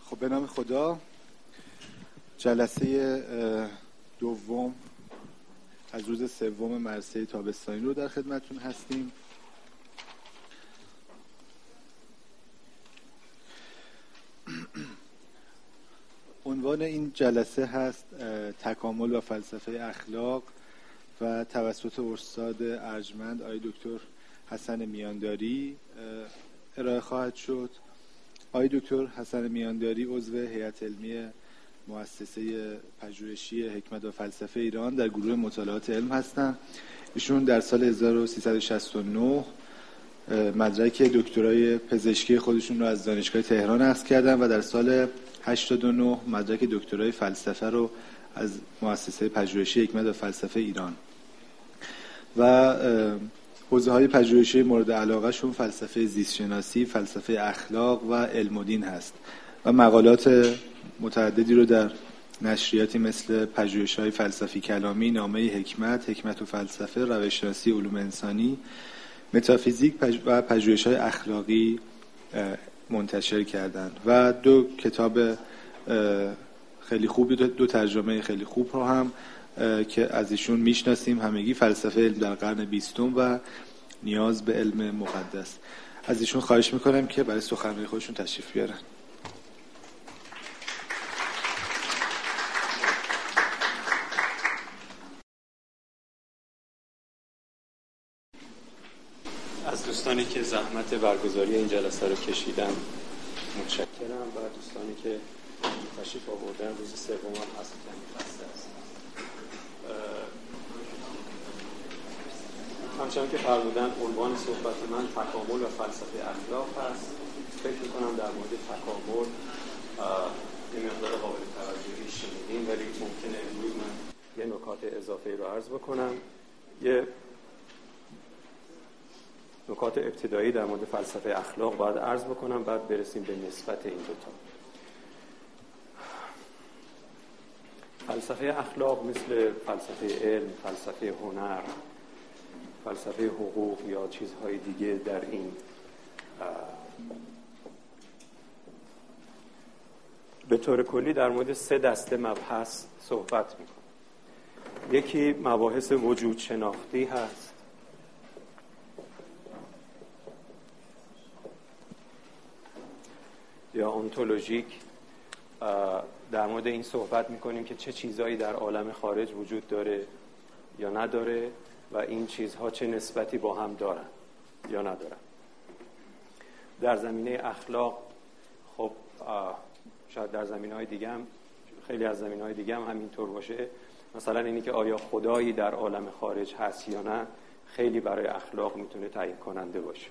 خب به نام خدا، جلسه دوم از روز سوم مدرسه تابستانی رو در خدمتتون هستیم. عنوان این جلسه هست تکامل و فلسفه اخلاق و توسط استاد ارجمند آقای دکتر حسن میانداری ارائه خواهد شد. آقای دکتر حسن میانداری عضو هیئت علمی مؤسسه پژوهشی حکمت و فلسفه ایران در گروه مطالعات علم هستند. ایشون در سال 1369 مدرک دکترای پزشکی خودشون رو از دانشگاه تهران اخذ کردن و در سال 89 مدرک دکترای فلسفه رو از مؤسسه پژوهشی حکمت و فلسفه ایران و حوزه‌های پژوهشی مورد علاقه‌شون فلسفه زیست‌شناسی، فلسفه اخلاق و علم و دین هست و مقالات متعددی رو در نشریاتی مثل پژوهش‌های فلسفی کلامی، نامه حکمت، حکمت و فلسفه، روش‌شناسی علوم انسانی، متافیزیک و پژوهش‌های اخلاقی منتشر کردند و دو کتاب خیلی خوب، دو ترجمه خیلی خوب رو هم که از ایشون میشناسیم همگی، فلسفه علم در قرن 20 و نیاز به علم مقدس. از ایشون خواهش میکنم که برای سخنرانی خودشون تشریف بیارن. از دوستانی که زحمت برگزاری این جلسه رو کشیدن متشکرم و دوستانی که تشریف آوردن. روز سوم هم هست که خسته هستم. همچنان که فرمودن عنوان صحبت من تکامل و فلسفه اخلاق هست. فکر می‌کنم در مورد تکامل یه مقدار قابل توجهی شنیدین، ولی ممکنه امروز من یه نکات اضافه رو عرض بکنم. یه نکات ابتدایی در مورد فلسفه اخلاق باید عرض بکنم، بعد برسیم به نسبت این دوتا. فلسفه اخلاق مثل فلسفه علم، فلسفه هنر، فلسفه حقوق یا چیزهای دیگه در این به طور کلی در مورد 3 دسته مبحث صحبت میکنه. یکی مباحث وجود شناختی هست، یا انتولوژیک. در مورد این صحبت میکنیم که چه چیزایی در عالم خارج وجود داره یا نداره و این چیزها چه نسبتی با هم دارن یا ندارن. در زمینه اخلاق خب شاید در زمینه‌های دیگه هم، خیلی از زمینه‌های دیگه هم همینطور باشه. مثلا اینی که آیا خدایی در عالم خارج هست یا نه، خیلی برای اخلاق میتونه تعیین کننده باشه.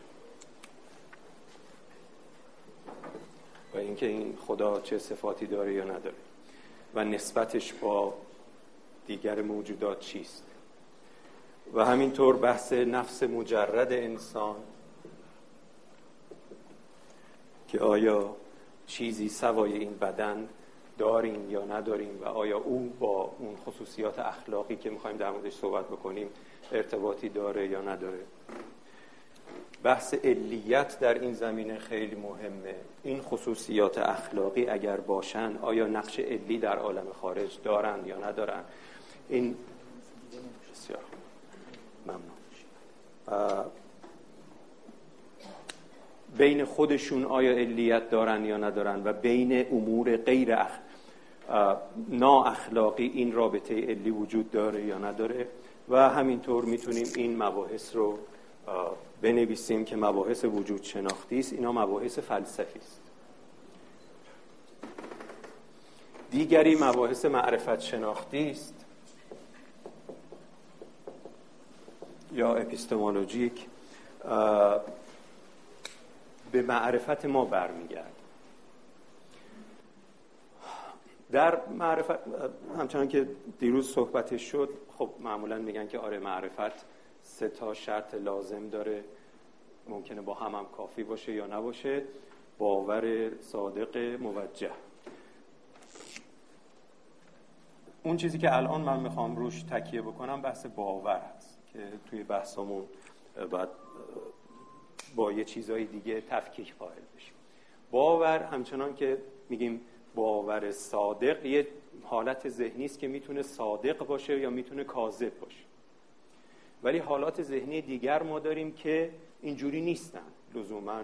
و اینکه این خدا چه صفاتی داره یا نداره و نسبتش با دیگر موجودات چیست. و همینطور بحث نفس مجرد انسان که آیا چیزی سوای این بدن داریم یا نداریم و آیا او با اون خصوصیات اخلاقی که میخوایم در موردش صحبت بکنیم ارتباطی داره یا نداره. بحث علیت در این زمینه خیلی مهمه. این خصوصیات اخلاقی اگر باشن آیا نقش علی در عالم خارج دارن یا ندارن. این بسیار ممنون. بین خودشون آیا علیت دارن یا ندارن و بین امور غیر نا اخلاقی این رابطه علی وجود داره یا نداره. و همینطور میتونیم این مباحث رو بنویسیم که مباحث وجود شناختی است. اینا مباحث فلسفی است. دیگری مباحث معرفت شناختی است یا اپیستمولوژیک، به معرفت ما برمیگرد. در معرفت همچنان که دیروز صحبتش شد، خب معمولا میگن که آره معرفت 3 شرط لازم داره، ممکنه با هم کافی باشه یا نباشه. باور صادق موجه. اون چیزی که الان من میخوام روش تکیه بکنم بحث باور هست که توی بحثمون بعد با یه چیزای دیگه تفکیک قائل بشیم. باور همچنان که میگیم باور صادق یه حالت ذهنی است که میتونه صادق باشه یا میتونه کاذب باشه، ولی حالات ذهنی دیگر ما داریم که اینجوری نیستن، لزوما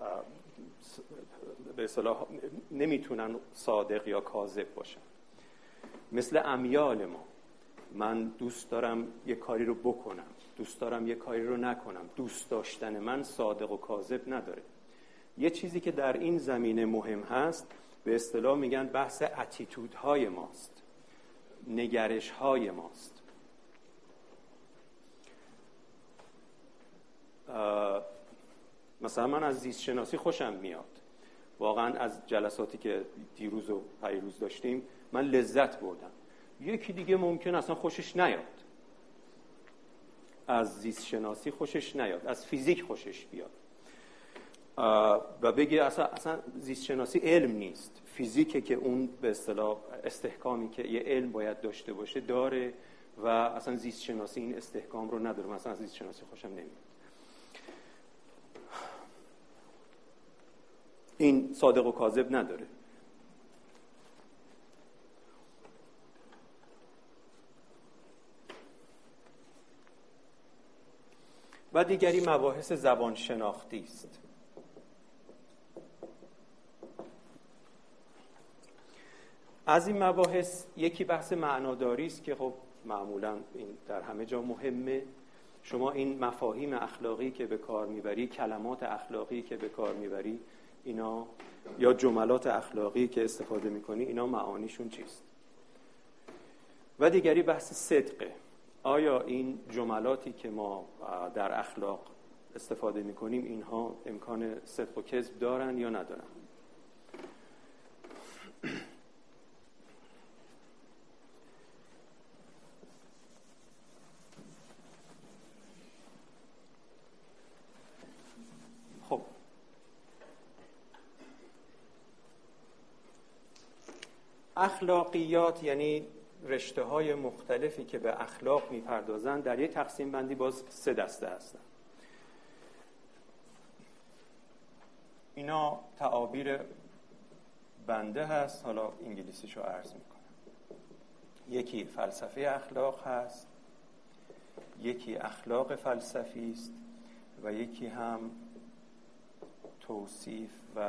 به اصطلاح نمیتونن صادق یا کاذب باشن. مثل امیال ما، من دوست دارم یه کاری رو بکنم، دوست دارم یه کاری رو نکنم. دوست داشتن من صادق و کاذب نداره. یه چیزی که در این زمینه مهم هست به اصطلاح میگن بحث اتیتودهای ماست، نگرش‌های ماست. مثلا من از زیست شناسی خوشم میاد، واقعا از جلساتی که دیروز و پریروز داشتیم من لذت بردم. یکی دیگه ممکن اصلا خوشش نیاد، از زیست شناسی خوشش نیاد، از فیزیک خوشش بیاد و بگه اصلا زیست شناسی علم نیست، فیزیکه که اون به اصطلاح استحکامی که یه علم باید داشته باشه داره و اصلا زیست شناسی این استحکام رو نداره. مثلا از زیست شناسی خوشم نمیاد. این صادق و کاذب نداره. و دیگری مباحث زبان شناختی است. از این مباحث یکی بحث معناداری است که خب معمولا این در همه جا مهمه. شما این مفاهیم اخلاقی که به کار میبری، کلمات اخلاقی که به کار میبری، اینا یا جملات اخلاقی که استفاده میکنی، اینا معانیشون چیست؟ و دیگری بحث صدقه. آیا این جملاتی که ما در اخلاق استفاده میکنیم اینها امکان صدق و کذب دارن یا ندارن؟ خب اخلاقیات یعنی رشته‌های مختلفی که به اخلاق میپردازن در یک تقسیم بندی باز 3 دسته هستن. اینا تعابیر بنده هست، حالا انگلیسیشو عرض میکنم. یکی فلسفه اخلاق هست، یکی اخلاق فلسفی است و یکی هم توصیف و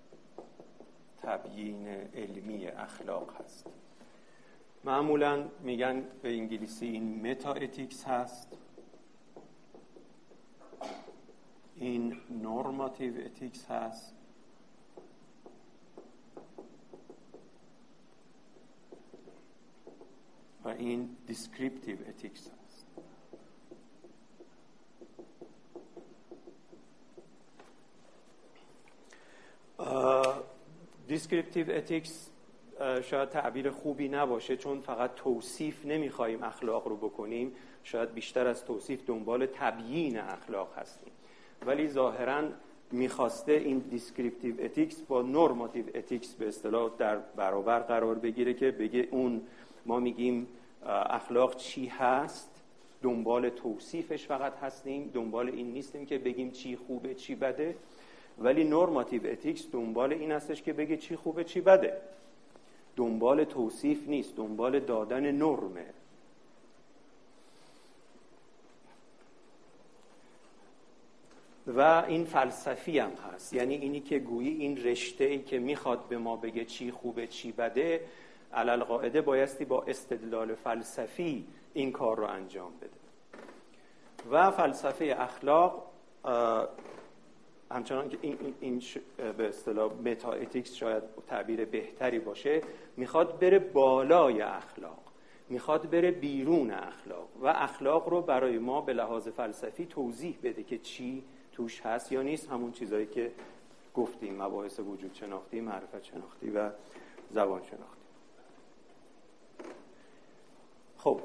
تبیین علمی اخلاق هست. معمولاً میگن به انگلیسی این متا اتیکس هست، این نورماتیو اتیکس هست و این دیسکریپتیو اتیکس هست. دیسکریپتیو اتیکس شاید تعبیر خوبی نباشه، چون فقط توصیف نمیخوایم اخلاق رو بکنیم، شاید بیشتر از توصیف دنبال تبیین اخلاق هستیم. ولی ظاهراً میخواسته این دیسکریپتیو اتیکس با نورماتیو اتیکس به اصطلاح در برابر قرار بگیره، که بگه اون ما میگیم اخلاق چی هست، دنبال توصیفش فقط هستیم، دنبال این نیستیم که بگیم چی خوبه چی بده. ولی نورماتیو اتیکس دنبال این هستش که بگه چی خوبه چی بده، دنبال توصیف نیست، دنبال دادن نرمه. و این فلسفی هم هست، یعنی اینی که گویی این رشته‌ای که میخواد به ما بگه چی خوبه چی بده، علل قاعده بایستی با استدلال فلسفی این کار رو انجام بده. و فلسفه اخلاق همچنان که این به اصطلاح متا اتیکس شاید تعبیر بهتری باشه، میخواد بره بالای اخلاق، میخواد بره بیرون اخلاق و اخلاق رو برای ما به لحاظ فلسفی توضیح بده که چی توش هست یا نیست. همون چیزایی که گفتیم، مباحث وجود شناختی، معرفت شناختی و زبان شناختی. خب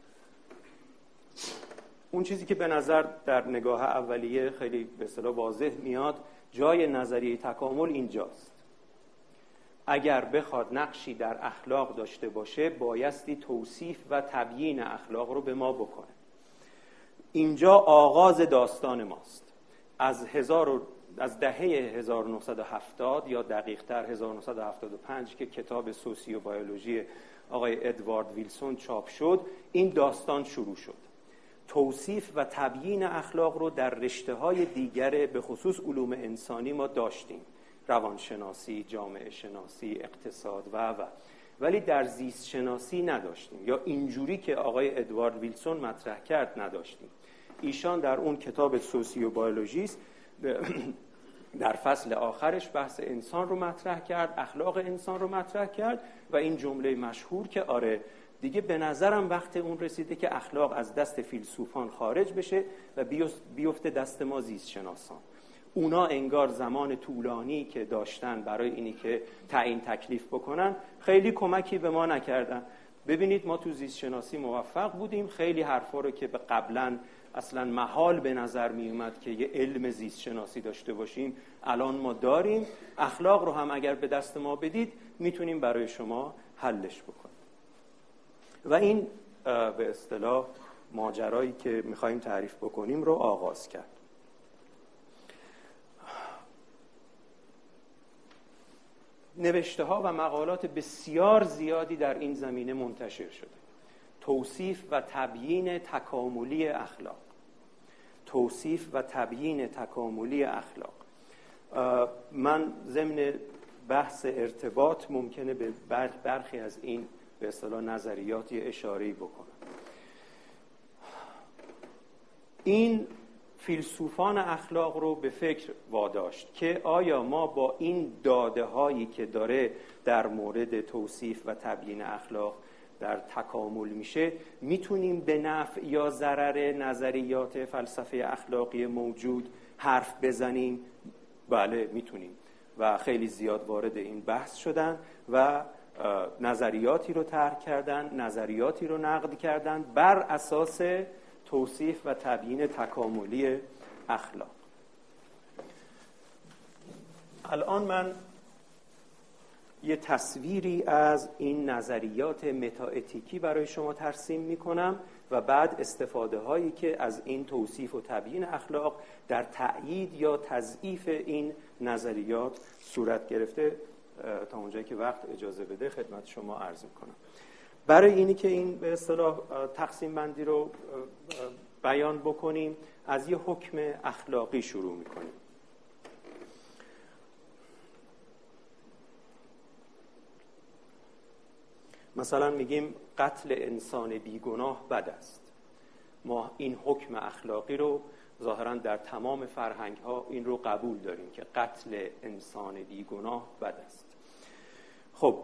اون چیزی که به نظر در نگاه اولیه خیلی به اصطلاح واضح میاد، جای نظریه تکامل اینجاست. اگر بخواد نقشی در اخلاق داشته باشه، بایستی توصیف و تبیین اخلاق رو به ما بکنه. اینجا آغاز داستان ماست. از از دهه 1970 یا دقیق‌تر 1975 که کتاب سوسیوبیولوژی آقای ادوارد ویلسون چاپ شد، این داستان شروع شد. توصیف و تبیین اخلاق رو در رشته‌های دیگر به خصوص علوم انسانی ما داشتیم، روانشناسی، جامعه شناسی، اقتصاد و ولی در زیست شناسی نداشتیم، یا اینجوری که آقای ادوارد ویلسون مطرح کرد نداشتیم. ایشان در اون کتاب سوسیوبیولوژیست در فصل آخرش بحث انسان رو مطرح کرد، اخلاق انسان رو مطرح کرد و این جمله مشهور که آره دیگه به نظرم وقت اون رسیده که اخلاق از دست فیلسوفان خارج بشه و بیفته دست ما زیست شناسان. اونا انگار زمان طولانی که داشتن برای اینی که تعیین تکلیف بکنن خیلی کمکی به ما نکردن. ببینید ما تو زیست شناسی موفق بودیم، خیلی حرفا رو که قبلا اصلا محال به نظر می اومد که یه علم زیست شناسی داشته باشیم الان ما داریم. اخلاق رو هم اگر به دست ما بدید میتونیم برای شما حلش بکنیم. و این به اصطلاح ماجرایی که میخوایم تعریف بکنیم رو آغاز کرد. نوشته ها و مقالات بسیار زیادی در این زمینه منتشر شده. توصیف و تبیین تکاملی اخلاق. توصیف و تبیین تکاملی اخلاق. من ضمن بحث ارتباط ممکنه به برخی از این به اصطلاح نظریاتی اشاره‌ای بکنم. این فیلسوفان اخلاق رو به فکر واداشت که آیا ما با این داده هایی که داره در مورد توصیف و تبیین اخلاق در تکامل میشه میتونیم به نفع یا ضرر نظریات فلسفه اخلاقی موجود حرف بزنیم؟ بله میتونیم و خیلی زیاد وارد این بحث شدن و نظریاتی رو طرح کردن، نظریاتی رو نقد کردن بر اساس توصیف و تبیین تکاملی اخلاق. الان من یه تصویری از این نظریات متااتیکی برای شما ترسیم میکنم و بعد استفاده هایی که از این توصیف و تبیین اخلاق در تأیید یا تضعیف این نظریات صورت گرفته تا اونجایی که وقت اجازه بده خدمت شما عرض میکنم. برای اینی که این به اصطلاح تقسیم بندی رو بیان بکنیم از یه حکم اخلاقی شروع میکنیم. مثلا میگیم قتل انسان بیگناه بد است. ما این حکم اخلاقی رو ظاهراً در تمام فرهنگ ها این رو قبول داریم که قتل انسان بیگناه بد است. خب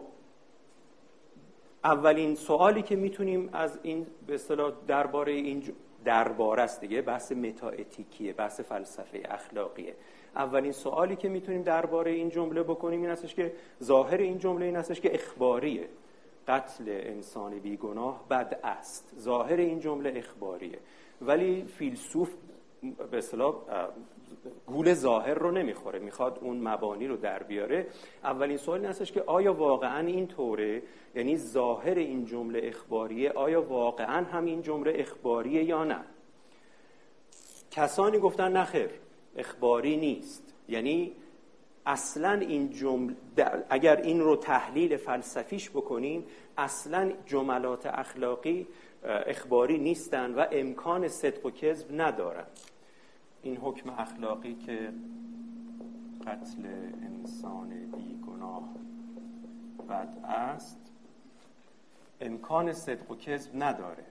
اولین سوالی که میتونیم از این به اصطلاح درباره است دیگه، بحث متااتیکیه، بحث فلسفه اخلاقیه. اولین سوالی که میتونیم درباره این جمله بکنیم این هستش که ظاهر این جمله این هستش که اخباریه. قتل انسان بیگناه بد است. ظاهر این جمله اخباریه. ولی فیلسوف به اصطلاح گول ظاهر رو نمیخوره، میخواد اون مبانی رو در بیاره. اولین سوال این هستش که آیا واقعا این طوره؟ یعنی ظاهر این جمله اخباریه، آیا واقعا هم این جمله اخباریه یا نه؟ کسانی گفتن نخیر، اخباری نیست. یعنی اصلا این جمله اگر این رو تحلیل فلسفیش بکنیم اصلا جملات اخلاقی اخباری نیستن و امکان صدق و کذب ندارن. این حکم اخلاقی که قتل انسان بیگناه بد است امکان صدق و کذب نداره.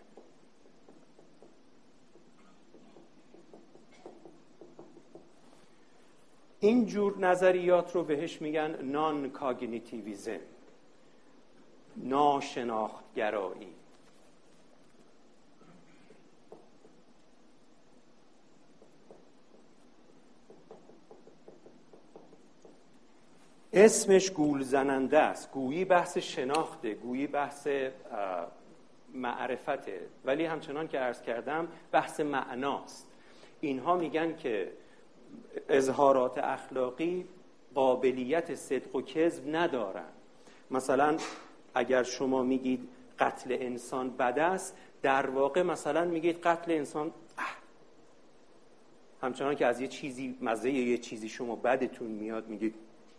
این جور نظریات رو بهش میگن نان کاگنیتیویزم، ناشناختگرایی. اسمش گول زننده است، گویی بحث شناخته، گویی بحث معرفته، ولی همچنان که عرض کردم بحث معناست. اینها میگن که اظهارات اخلاقی قابلیت صدق و کذب ندارن. مثلا اگر شما میگید قتل انسان بد است، در واقع مثلا میگید قتل انسان همچنان که از یه چیزی مزه یه چیزی شما بدتون میاد میگید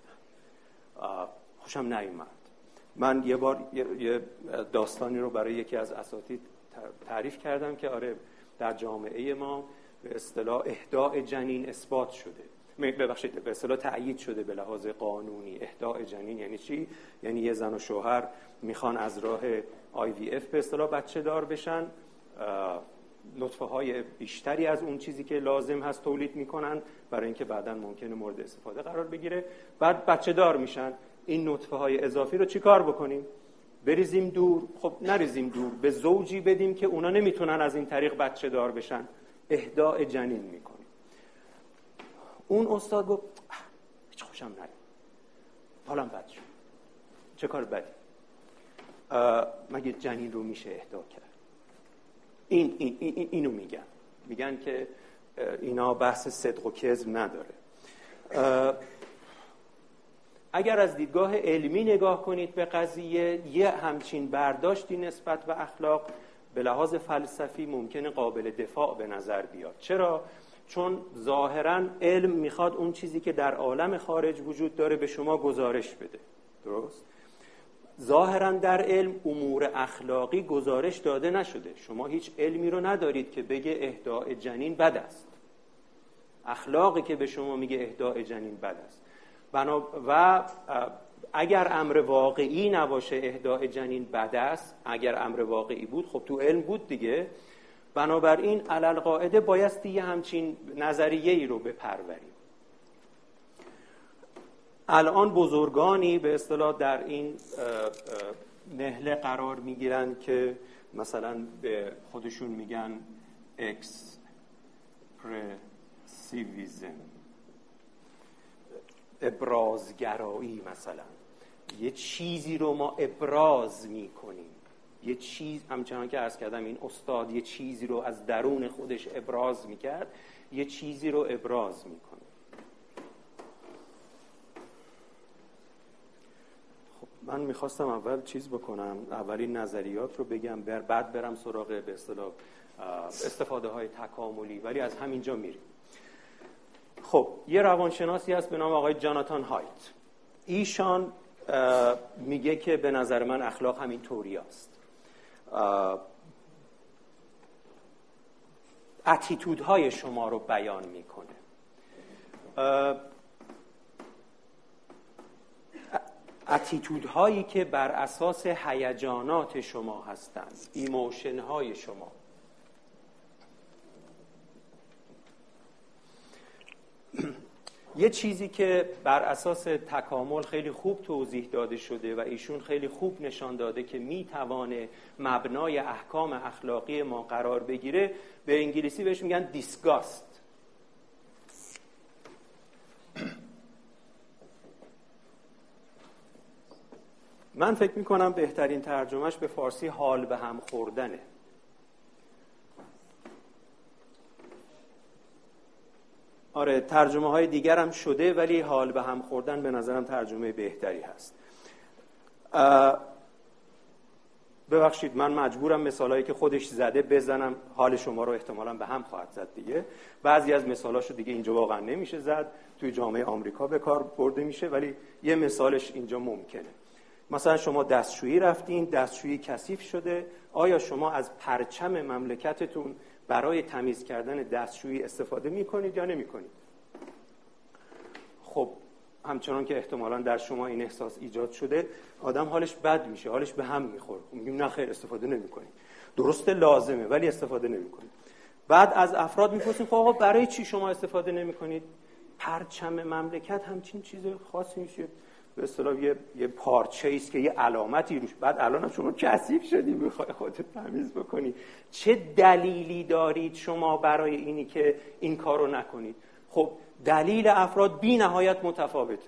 خوشم نیومد. من یه بار یه داستانی رو برای یکی از اساتید تعریف کردم که آره در جامعه ما به اصطلاح اهداء جنین اثبات شده، ببخشید به اصطلاح تأیید شده به لحاظ قانونی. اهداء جنین یعنی چی؟ یعنی یه زن و شوهر میخوان از راه IVF به اصطلاح بچه دار بشن، نطفه های بیشتری از اون چیزی که لازم هست تولید میکنن برای اینکه بعداً ممکنه مورد استفاده قرار بگیره. بعد بچه دار میشن، این نطفه های اضافی رو چیکار بکنیم؟ بریزیم دور؟ خب نریزیم دور، به زوجی بدیم که اونا نمیتونن از این طریق بچه دار بشن، اهداء جنین میکنیم. اون استاد گفت هیچ خوشم نیاد، حالم بد شد. چه کار بدی؟ مگه جنین رو میشه اهداء کرد؟ اینو میگن که اینا بحث صدق و کذب نداره. اگر از دیدگاه علمی نگاه کنید به قضیه، یه همچین برداشتی نسبت به اخلاق به لحاظ فلسفی ممکنه قابل دفاع به نظر بیاد. چرا؟ چون ظاهراً علم میخواد اون چیزی که در عالم خارج وجود داره به شما گزارش بده. درست؟ ظاهراً در علم امور اخلاقی گزارش داده نشده. شما هیچ علمی رو ندارید که بگه اهداء جنین بد است. اخلاقی که به شما میگه اهداء جنین بد است. و اگر امر واقعی نباشه اهداء جنین بد است، اگر امر واقعی بود خب تو علم بود دیگه. بنابراین علل قاعده بایستی یه همچین نظریه‌ای رو بپروریم. الان بزرگانی به اصطلاح در این نهله قرار میگیرن که مثلا به خودشون میگن اکسپرسیویسم، ابرازگرایی. مثلا یه چیزی رو ما ابراز میکنیم، یه چیز، همچنان که عرض کردم این استاد یه چیزی رو از درون خودش ابراز میکرد، یه چیزی رو ابراز میکنه. خب من میخواستم اول چیز بکنم، اولین نظریات رو بگم، بعد برم سراغ به اصطلاح استفاده های تکاملی، ولی از همینجا میریم. خب یه روانشناسی هست به نام آقای جاناتان هایت. ایشان میگه که به نظر من اخلاق همین طوری است. اتیتودهای شما رو بیان میکنه. اتیتودهایی که بر اساس هیجانات شما هستند، ایموشن های شما. یه چیزی که بر اساس تکامل خیلی خوب توضیح داده شده و ایشون خیلی خوب نشان داده که میتوانه مبنای احکام اخلاقی ما قرار بگیره، به انگلیسی بهش میگن دیسگاست. من فکر میکنم بهترین ترجمهش به فارسی حال به هم خوردنه. آره ترجمه های دیگر هم شده، ولی حال به هم خوردن به نظرم ترجمه بهتری هست. ببخشید من مجبورم مثالایی که خودش زده بزنم، حال شما رو احتمالاً به هم خواهد زد دیگه. بعضی از مثالاشو دیگه اینجا واقعا نمیشه زد، توی جامعه آمریکا به کار برده میشه، ولی یه مثالش اینجا ممکنه. مثلا شما دستشویی رفتین، دستشویی کثیف شده، آیا شما از پرچم مملکتتون برای تمیز کردن دستشویی استفاده میکنید یا نمیکنید؟ خب همچنان که احتمالاً در شما این احساس ایجاد شده، آدم حالش بد میشه، حالش به هم میخوره. میگیم نه خیر استفاده نمیکنید. درسته لازمه ولی استفاده نمیکنید. بعد از افراد میپرسیم خب آقا برای چی شما استفاده نمیکنید؟ پرچم مملکت همچین چیز خاصی میشه، به اصطلاح یه پارچه‌ای است که یه علامتی روش، بعد الان شما کثیف شدی میخوای خودت تمیز بکنی. چه دلیلی دارید شما برای اینی که این کارو نکنید؟ خب دلیل افراد بی نهایت متفاوته.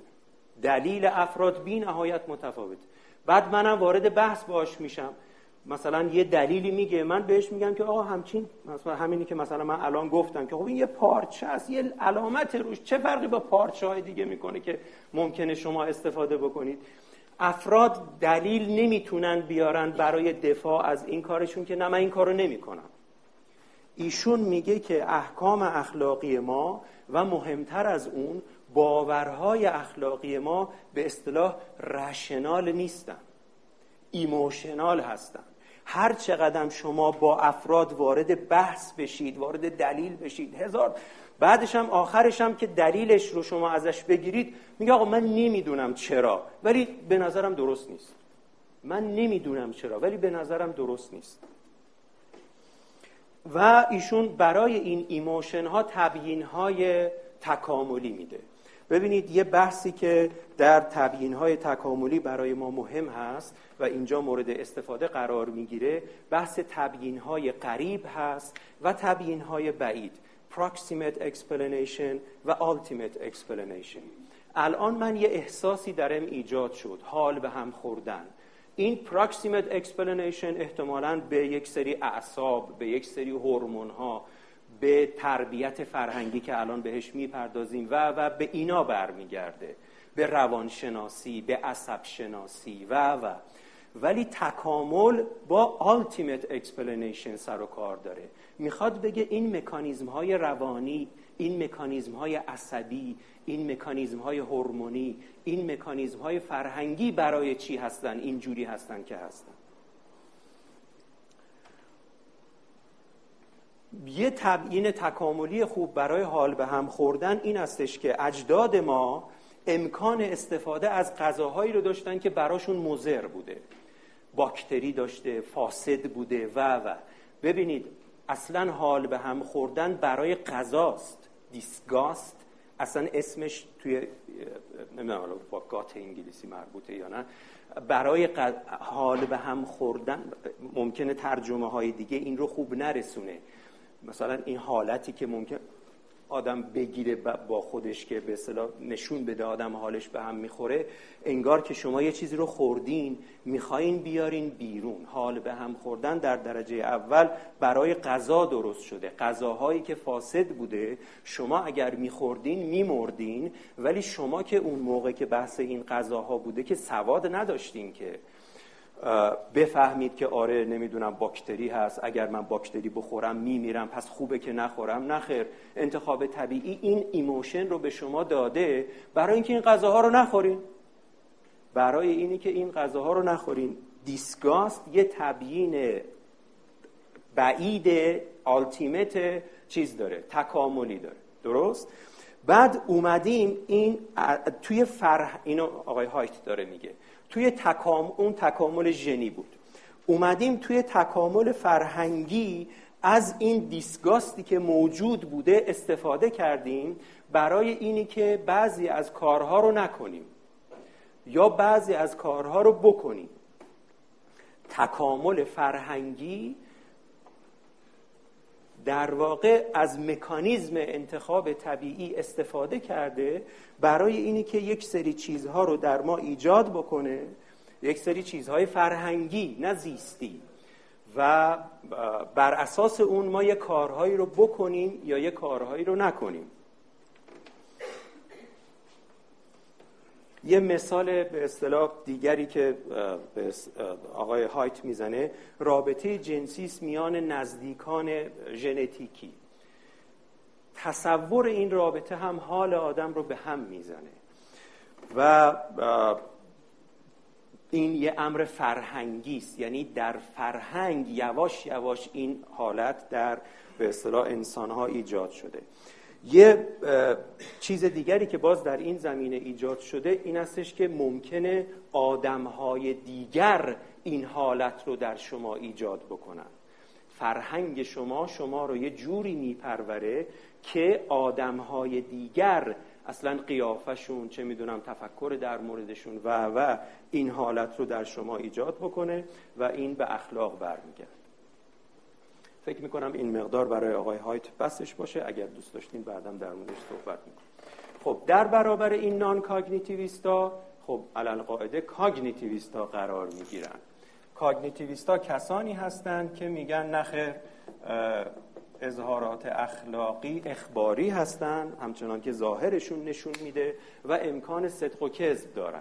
بعد منم وارد بحث باش میشم، مثلا یه دلیلی میگه، من بهش میگم که آقا همچین، مثلا همینی که مثلا من الان گفتم که خب این یه پارچه است، یه علامت روش، چه فرقی با پارچه‌های دیگه میکنه که ممکنه شما استفاده بکنید؟ افراد دلیل نمیتونن بیارن برای دفاع از این کارشون که نه من این کارو نمیکنم. ایشون میگه که احکام اخلاقی ما و مهمتر از اون باورهای اخلاقی ما به اصطلاح رشنال نیستن، ایموشنال هستن. هر چقدر شما با افراد وارد بحث بشید، وارد دلیل بشید، بعدش هم آخرش هم که دلیلش رو شما ازش بگیرید میگه آقا من نمیدونم چرا ولی به نظرم درست نیست. من نمیدونم چرا ولی به نظرم درست نیست. و ایشون برای این ایموشن ها تبیین های تکاملی میده. ببینید یه بحثی که در تبیین های تکاملی برای ما مهم هست و اینجا مورد استفاده قرار میگیره، بحث تبیین های قریب هست و تبیین های بعید، proximate explanation و ultimate explanation. الان من یه احساسی درم ایجاد شد، حال به هم خوردن. این proximate explanation احتمالاً به یک سری اعصاب، به یک سری هورمون ها، به تربیت فرهنگی که الان بهش میپردازیم و به اینا برمیگرده، به روانشناسی، به عصب شناسی و ولی تکامل با ultimate explanation سر و کار داره. میخواد بگه این مکانیزم های روانی، این مکانیزم های عصبی، این مکانیزم های هورمونی، این مکانیزم های فرهنگی برای چی هستن، اینجوری هستن که هستن. یه تبیین تکاملی خوب برای حال به هم خوردن این استش که اجداد ما امکان استفاده از غذاهایی رو داشتن که براشون مضر بوده، باکتری داشته، فاسد بوده و ببینید اصلا حال به هم خوردن برای غذاست. دیسگاست اصلا اسمش توی نمیدونم با گات انگلیسی مربوطه یا نه، برای حال به هم خوردن ممکنه ترجمه های دیگه این رو خوب نرسونه. مثلا این حالتی که ممکن آدم بگیره با خودش که به اصطلاح نشون بده آدم حالش به هم میخوره، انگار که شما یه چیزی رو خوردین میخواین بیارین بیرون. حال به هم خوردن در درجه اول برای غذا درست شده. غذاهایی که فاسد بوده شما اگر میخوردین میمردین، ولی شما که اون موقع که بحث این غذاها بوده که سواد نداشتین که بفهمید که آره نمیدونم باکتری هست، اگر من باکتری بخورم میمیرم پس خوبه که نخورم. نخیر، انتخاب طبیعی این ایموشن رو به شما داده برای اینکه این غذاها رو نخورین، برای اینی که این غذاها رو نخورین. دیسگاست یه تبیین بعید التیمت چیز داره، تکاملی داره، درست؟ بعد اومدیم این توی اینو آقای هایت داره میگه، توی اون تکامل ژنی بود. اومدیم توی تکامل فرهنگی از این دیسگاستی که موجود بوده استفاده کردیم برای اینی که بعضی از کارها رو نکنیم یا بعضی از کارها رو بکنیم. تکامل فرهنگی در واقع از مکانیزم انتخاب طبیعی استفاده کرده برای اینی که یک سری چیزها رو در ما ایجاد بکنه، یک سری چیزهای فرهنگی نه زیستی، و بر اساس اون ما یک کارهایی رو بکنیم یا یک کارهایی رو نکنیم. یه مثال به اصطلاح دیگری که آقای هایت میزنه رابطه جنسی است میان نزدیکان ژنتیکی. تصور این رابطه هم حال آدم رو به هم میزنه و این یه امر فرهنگی است، یعنی در فرهنگ یواش یواش این حالت در به اصطلاح انسان‌ها ایجاد شده. یه چیز دیگری که باز در این زمینه ایجاد شده این استش که ممکنه آدم‌های دیگر این حالت رو در شما ایجاد بکنن. فرهنگ شما رو یه جوری میپروره که آدم‌های دیگر اصلا قیافشون، چه میدونم تفکر در موردشون و این حالت رو در شما ایجاد بکنه و این به اخلاق برمیگرده. فکر میکنم این مقدار برای آقای هایت بسش باشه، اگر دوست داشتین بعدم در موردش صحبت میکنم. خب در برابر این نان کاگنیتیویستا خب علالقاعده کاگنیتیویستا قرار میگیرن. کاگنیتیویستا کسانی هستند که میگن نخیر اظهارات اخلاقی اخباری هستند، همچنان که ظاهرشون نشون میده و امکان صدق و کذب دارن.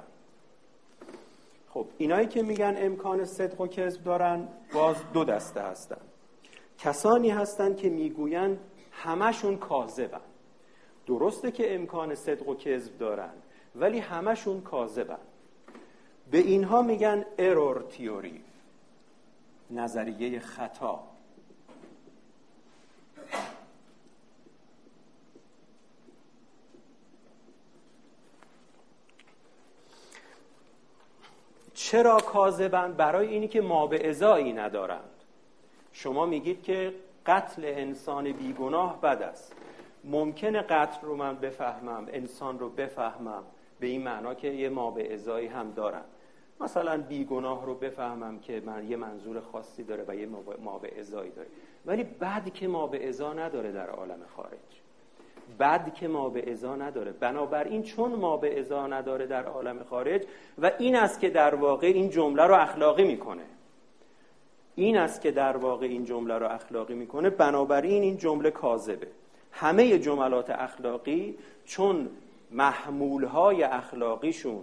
خب اینایی که میگن امکان صدق و کذب دارن باز دو دسته هستن. کسانی هستند که میگویند همشون کاذبن. درسته که امکان صدق و کذب دارن، ولی همشون کاذبن. به اینها میگن error theory، نظریه خطا. چرا کاذبن؟ برای اینی که ما به ازایی ندارند. شما میگید که قتل انسان بیگناه بد است. ممکنه قتل رو من بفهمم، انسان رو بفهمم به این معنا که یه ما به ازایی هم دارن. مثلا بیگناه رو بفهمم که من یه منظور خاصی داره و یه ما به ازایی داره، ولی بد که ما به ازا نداره در عالم خارج. بد که ما به ازا نداره. بنابراین چون ما به ازا نداره در عالم خارج و این است که در واقع این جمله رو اخلاقی میکنه، این است که در واقع این جمله رو اخلاقی میکنه، بنابراین این جمله کاذبه. همه جملات اخلاقی چون محمولهای اخلاقیشون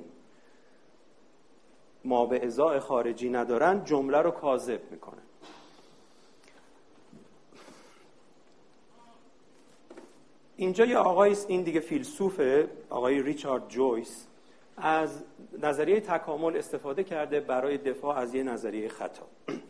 ما به ازای خارجی ندارن، جمله رو کاذب میکنن. اینجا یه آقای، این دیگه فیلسوفه، آقای ریچارد جویس، از نظریه تکامل استفاده کرده برای دفاع از یه نظریه خطا.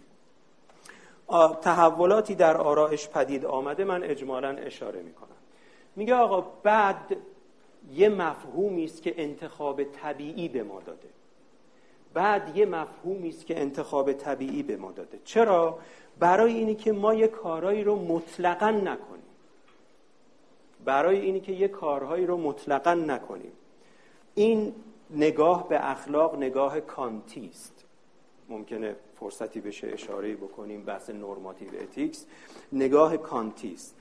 تحولاتی در آرایش پدید آمده، من اجمالاً اشاره میکنم. میگه آقا بد یه مفهومی است که انتخاب طبیعی به ما داده. بد یه مفهومی است که انتخاب طبیعی به ما داده. چرا؟ برای اینی که ما یه کارهایی رو مطلقاً نکنیم. برای اینی که یه کارهایی رو مطلقاً نکنیم. این نگاه به اخلاق نگاه کانتی است. ممکنه فرصتی بشه اشاره بکنیم بحث نورماتیو اتیکس. نگاه کانتی است.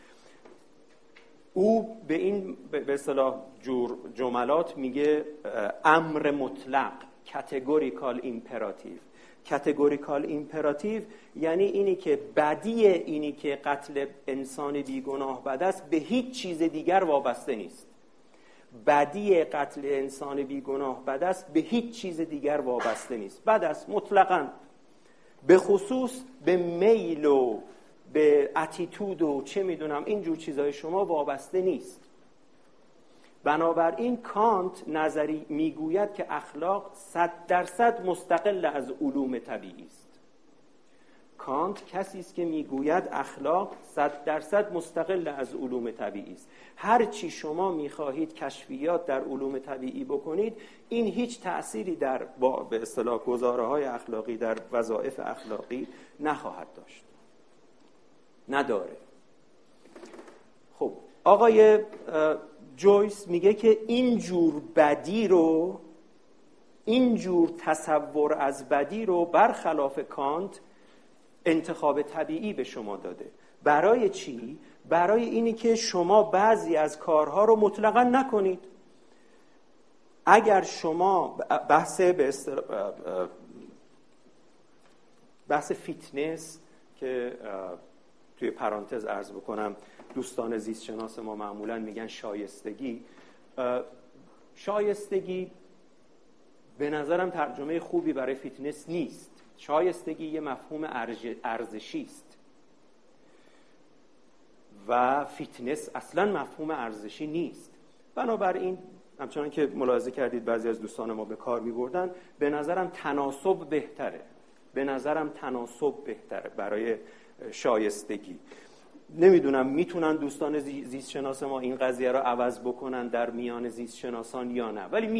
او به این به اصطلاح جملات میگه امر مطلق، کاتگوریکال ایمپراتیو. کاتگوریکال ایمپراتیو یعنی اینی که بدی اینی که قتل انسان بیگناه بد است به هیچ چیز دیگر وابسته نیست. بدی قتل انسان بیگناه بد است به هیچ چیز دیگر وابسته نیست. بد است مطلقاً، به خصوص به میل و به اتیتود و چه میدونم اینجور چیزای شما وابسته نیست. بنابراین کانت نظری میگوید که اخلاق 100% مستقل از علوم طبیعی است. کانت کسی است که میگوید اخلاق 100% مستقل از علوم طبیعی است. هر چی شما میخواهید کشفیات در علوم طبیعی بکنید، این هیچ تأثیری در به اصطلاح گزاره‌های اخلاقی در وظایف اخلاقی نخواهد داشت. نداره. خب آقای جویس میگه که اینجور بدی رو، اینجور تصور از بدی رو برخلاف کانت انتخاب طبیعی به شما داده. برای چی؟ برای اینی که شما بعضی از کارها رو مطلقاً نکنید. اگر شما بحث فیتنس که توی پرانتز عرض بکنم، دوستان زیست شناس ما معمولاً میگن شایستگی. شایستگی به نظرم ترجمه خوبی برای فیتنس نیست. شایستگی یه مفهوم ارزشی است و فیتنس اصلاً مفهوم ارزشی نیست. بنابراین همچنان که ملاحظه کردید بعضی از دوستان ما به کار می‌بردن، به نظرم تناسب بهتره. به نظرم تناسب بهتره برای شایستگی. نمیدونم میتونن دوستان زیست شناس ما این قضیه رو عوض بکنن در میان زیست شناسان یا نه، ولی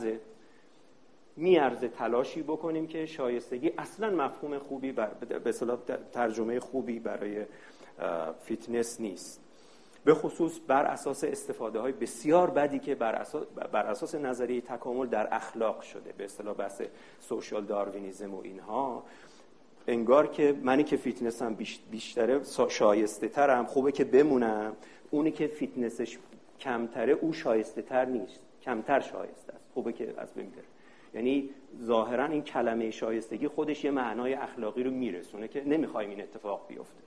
میارزه تلاشی بکنیم که شایستگی اصلا مفهوم خوبی به اصطلاح ترجمه خوبی برای فیتنس نیست، به خصوص بر اساس استفاده های بسیار بدی که بر اساس نظریه تکامل در اخلاق شده، به اصطلاح بحث سوشال داروینیسم و اینها. انگار که منی که فیتنسم بیشتره شایسته ترم، خوبه که بمونم، اونی که فیتنسش کمتره او شایسته تر نیست، کمتر شایسته است، خوبه که از بین بره. یعنی ظاهرا این کلمه شایستگی خودش یه معنای اخلاقی رو میرسونه که نمیخوایم این اتفاق بیفته.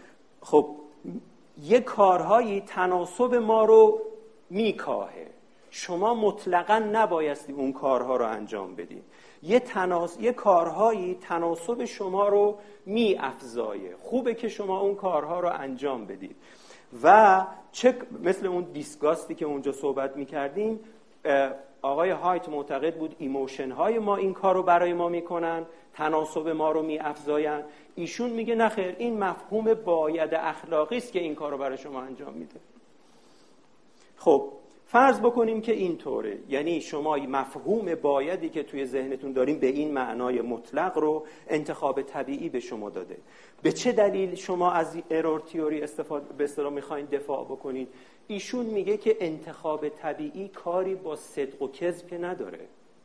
خب یه کارهایی تناسب ما رو میکاهه. شما مطلقاً نبایستی اون کارها رو انجام بدید. یه کارهایی تناسب شما رو می‌افزایه. خوبه که شما اون کارها رو انجام بدید. و مثل اون دیسگاستی که اونجا صحبت می‌کردیم، آقای هایت معتقد بود ایموشن های ما این کار رو برای ما میکنن، تناسب ما رو میافزاین. ایشون میگه نخیر، این مفهوم باید اخلاقی است که این کار رو برای شما انجام میده. خب فرض بکنیم که اینطوره، یعنی شما مفهوم بایدی که توی ذهنتون داریم به این معنای مطلق رو انتخاب طبیعی به شما داده. به چه دلیل شما از ارور تیوری به اصطلاح میخواین دفاع بکنید؟ ایشون میگه که انتخاب طبیعی کاری با صدق و کذب که نداره.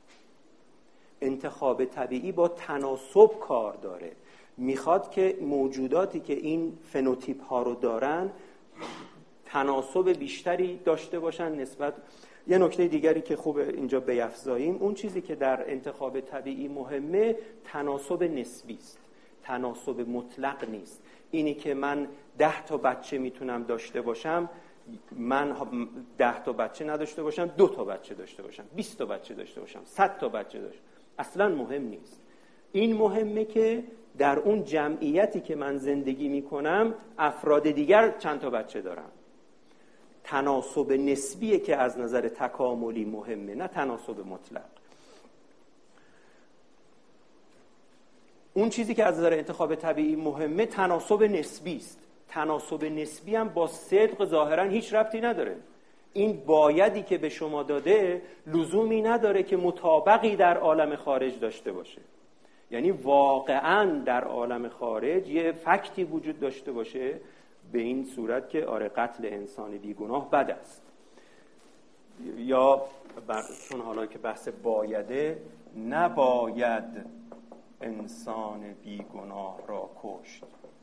انتخاب طبیعی با تناسب کار داره. میخواد که موجوداتی که این فنوتیپ ها رو دارن تناسب بیشتری داشته باشن نسبت. یه نکته دیگری که خوب اینجا بیفزاییم، اون چیزی که در انتخاب طبیعی مهمه تناسب نسبی است، تناسب مطلق نیست. اینی که من 10 تا بچه میتونم داشته باشم، من 10 تا بچه نداشته باشم، 2 تا بچه داشته باشم، 20 تا بچه داشته باشم، 100 تا بچه داشته باشم، اصلا مهم نیست. این مهمه که در اون جمعیتی که من زندگی میکنم افراد دیگر چند تا بچه دارم. تناسب نسبیه که از نظر تکاملی مهمه، نه تناسب مطلق. اون چیزی که از نظر انتخاب طبیعی مهمه تناسب نسبی است. تناسب نسبی هم با صدق ظاهرا هیچ ربطی نداره. این بایدی که به شما داده لزومی نداره که مطابقی در عالم خارج داشته باشه. یعنی واقعاً در عالم خارج یه فکتی وجود داشته باشه به این صورت که آره قتل انسان بیگناه بد است، یا چون حالا که بحث بایده، نباید انسان بیگناه را کشت،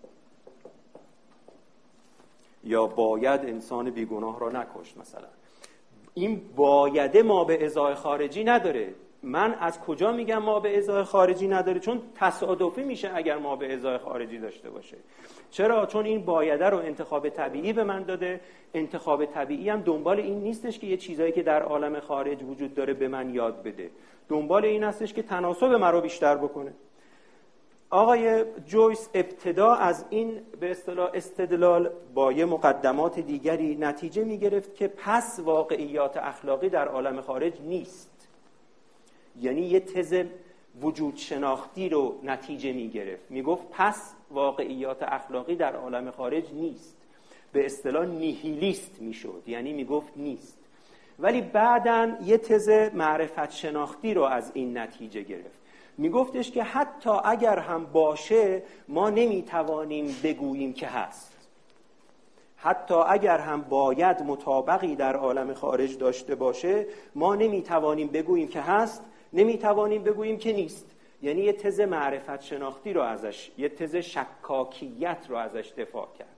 یا باید انسان بیگناه را نکشت. مثلا این بایده ما به ازای خارجی نداره. من از کجا میگم ما به ازای خارجی نداره؟ چون تصادفی میشه اگر ما به ازای خارجی داشته باشه. چرا؟ چون این بایده رو انتخاب طبیعی به من داده. انتخاب طبیعی هم دنبال این نیستش که یه چیزایی که در عالم خارج وجود داره به من یاد بده، دنبال این هستش که تناسب من رو بیشتر بکنه. آقای جویس ابتدا از این به اصطلاح استدلال با یه مقدمات دیگری نتیجه میگرفت که پس واقعیات اخلاقی در عالم خارج نیست. یعنی یه تز وجود شناختی رو نتیجه میگرفت، میگفت پس واقعیات اخلاقی در عالم خارج نیست. به اصطلاح نیهیلیست میشد، یعنی میگفت نیست. ولی بعداً یه تز معرفت شناختی رو از این نتیجه گرفت. میگفتش که حتی اگر هم باشه ما نمیتوانیم بگوییم که هست. حتی اگر هم باید مطابقی در عالم خارج داشته باشه ما نمیتوانیم بگوییم که هست، نمیتوانیم بگوییم که نیست. یعنی یه تز معرفت شناختی رو ازش، یه تز شکاکیت رو ازش دفاع کرد.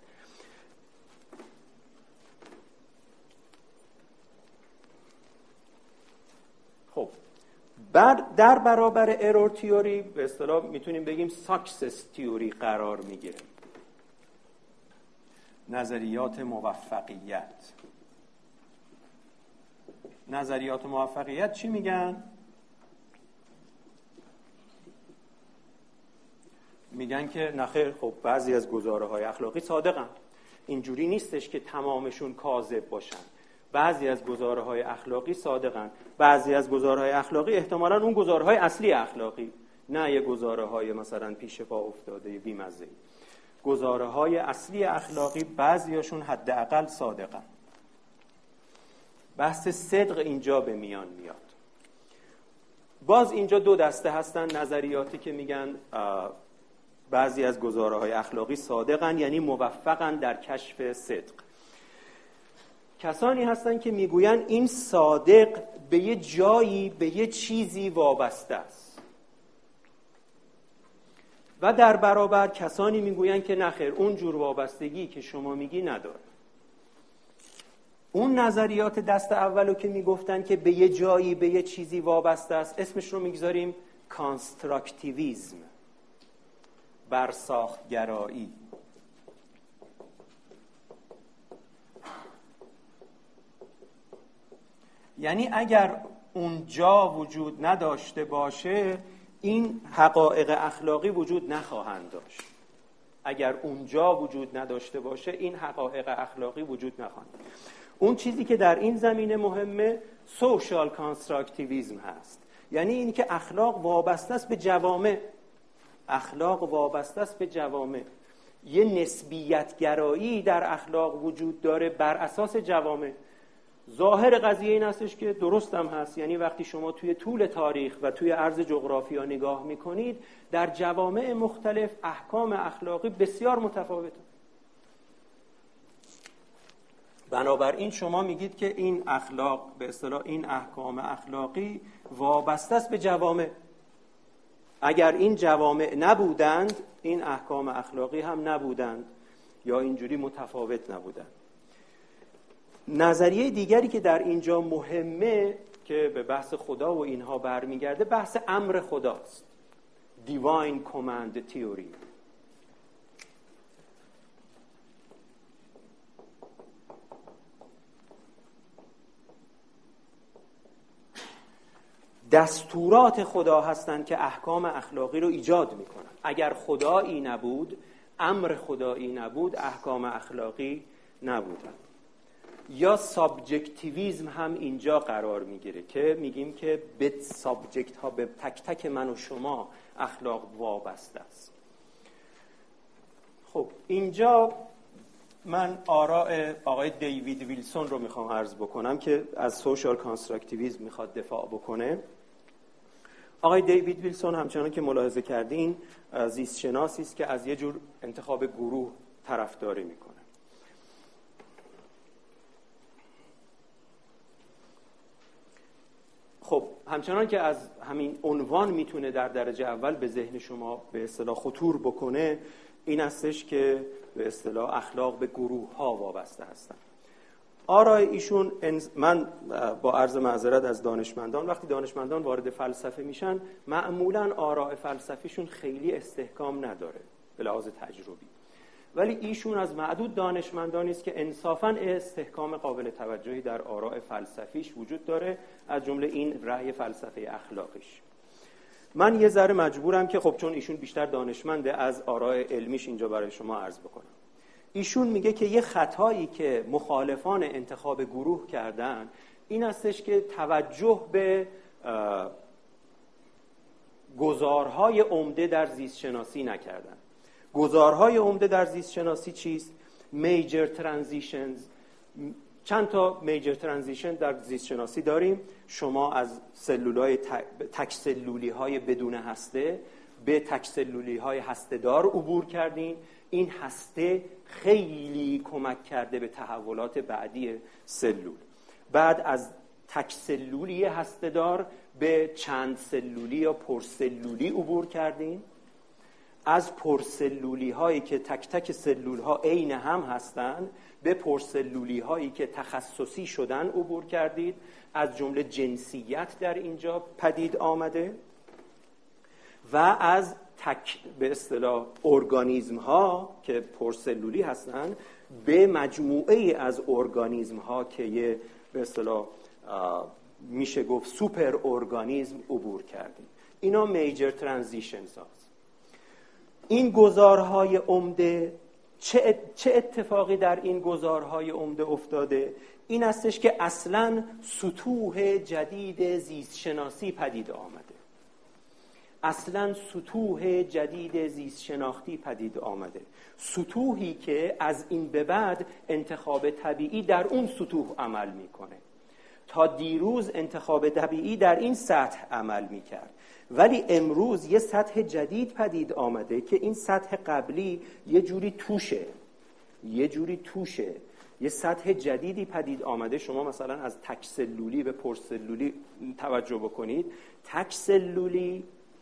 خب بعد در برابر ارور تیوری به اصطلاح میتونیم بگیم ساکسس تیوری قرار میگیره. نظریات موفقیت. نظریات موفقیت چی میگن؟ میگن که نخیر، خب بعضی از گزاره‌های اخلاقی صادقن. اینجوری نیستش که تمامشون کاذب باشن. بعضی از گزاره‌های اخلاقی صادقن، بعضی از گزاره‌های اخلاقی احتمالاً اون گزاره‌های اصلی اخلاقی، نه یه گزاره‌های مثلا پیش پا افتاده بی‌مزه. گزاره‌های اصلی اخلاقی بعضیاشون حداقل صادقن. بحث صدق اینجا به میان میاد. باز اینجا دو دسته هستن نظریاتی که میگن بعضی از گزاره‌های اخلاقی صادقن، یعنی موفقن در کشف صدق. کسانی هستن که میگوین این صادق به یه جایی، به یه چیزی وابسته است. و در برابر کسانی میگوین که نخیر، اون جور وابستگی که شما میگی نداره. اون نظریات دست اولو که میگفتن که به یه جایی، به یه چیزی وابسته است، اسمش رو میگذاریم کانستراکتیویسم، برساختگرایی. یعنی اگر اونجا وجود نداشته باشه این حقایق اخلاقی وجود نخواهند داشت. اگر اونجا وجود نداشته باشه این حقایق اخلاقی وجود نخواهند. اون چیزی که در این زمینه مهمه سوشال کانستراکتیویسم هست، یعنی این که اخلاق وابسته است به جوامع. اخلاق وابسته است به جوامع. یه نسبیت گرایی در اخلاق وجود داره بر اساس جوامع. ظاهر قضیه این هستش که درست هم هست، یعنی وقتی شما توی طول تاریخ و توی عرض جغرافیا نگاه میکنید در جوامع مختلف احکام اخلاقی بسیار متفاوته. بنابراین شما میگید که این اخلاق به اصطلاح این احکام اخلاقی وابسته است به جوامع. اگر این جوامع نبودند این احکام اخلاقی هم نبودند یا اینجوری متفاوت نبودند. نظریه دیگری که در اینجا مهمه که به بحث خدا و اینها برمیگرده بحث امر خداست. Divine Command Theory. دستورات خدا هستند که احکام اخلاقی رو ایجاد میکنن. اگر خدایی نبود، امر خدایی نبود، احکام اخلاقی نبودن. یا سابجکتیویسم هم اینجا قرار میگیره که میگیم که به سابجکت ها، به تک تک من و شما اخلاق وابسته است. خب اینجا من آراء آقای دیوید ویلسون رو میخوام عرض بکنم که از سوشال کانستراکتیویسم میخواد دفاع بکنه. آقای دیوید ویلسون همچنان که ملاحظه کردین زیست شناسی است که از یه جور انتخاب گروه طرفداری میکنه. خب همچنان که از همین عنوان میتونه در درجه اول به ذهن شما به اصطلاح خطور بکنه، این هستش که به اصطلاح اخلاق به گروه ها وابسته هستن. آرای ایشون من با عرض معذرت از دانشمندان، وقتی دانشمندان وارد فلسفه میشن معمولا آراء فلسفیشون خیلی استحکام نداره به لحاظ تجربی، ولی ایشون از معدود دانشمندانی است که انصافاً استحکام قابل توجهی در آراء فلسفیش وجود داره، از جمله این رأی فلسفه اخلاقیش. من یه ذره مجبورم که خب چون ایشون بیشتر دانشمنده از آراء علمیش اینجا برای شما عرض بکنم. ایشون میگه که یه خطایی که مخالفان انتخاب گروه کردن این هستش که توجه به گزارهای عمده در زیست شناسی نکردن. گزارهای عمده در زیست شناسی چیست؟ میجر ترانزیشنز. چند تا میجر ترانزیشن در زیست شناسی داریم. شما از سلولهای تک سلولی های بدون هسته به تک سلولی های هسته دار عبور کردین. این هسته خیلی کمک کرده به تحولات بعدی سلول. بعد از تک سلولی هسته دار به چند سلولی یا پرسلولی عبور کردین. از پرسلولی هایی که تک تک سلول ها عین هم هستند به پرسلولی هایی که تخصصی شدن عبور کردید. از جمله جنسیت در اینجا پدید آمده و از به اصطلاح ارگانیسم ها که پرسلولی هستند به مجموعه از ارگانیسم ها که یه به اصطلاح میشه گفت سوپر ارگانیسم عبور کردیم. اینا میجر ترانزیشنز هست. این گزارهای عمده چه اتفاقی در این گزارهای عمده افتاده؟ این هستش که اصلاً سطوح جدید زیست شناسی پدید آمده. اصلاً سطوح جدید زیست شناختی پدید آمده. سطوحی که از این به بعد انتخاب طبیعی در اون سطوح عمل میکنه. تا دیروز انتخاب طبیعی در این سطح عمل میکرد، ولی امروز یه سطح جدید پدید آمده که این سطح قبلی یه جوری توشه. یه سطح جدیدی پدید آمده. شما مثلا از تک سلولی به پرسلولی توجه بکنید. تک سلولی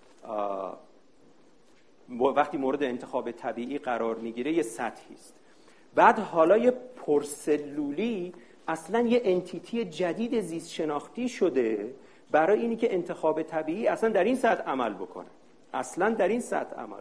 وقتی مورد انتخاب طبیعی قرار میگیره یه سطحی است. بعد حالا یه پرسلولی اصلا یه انتیتی جدید زیست شناختی شده برای اینی که انتخاب طبیعی اصلا در این سطح عمل بکنه.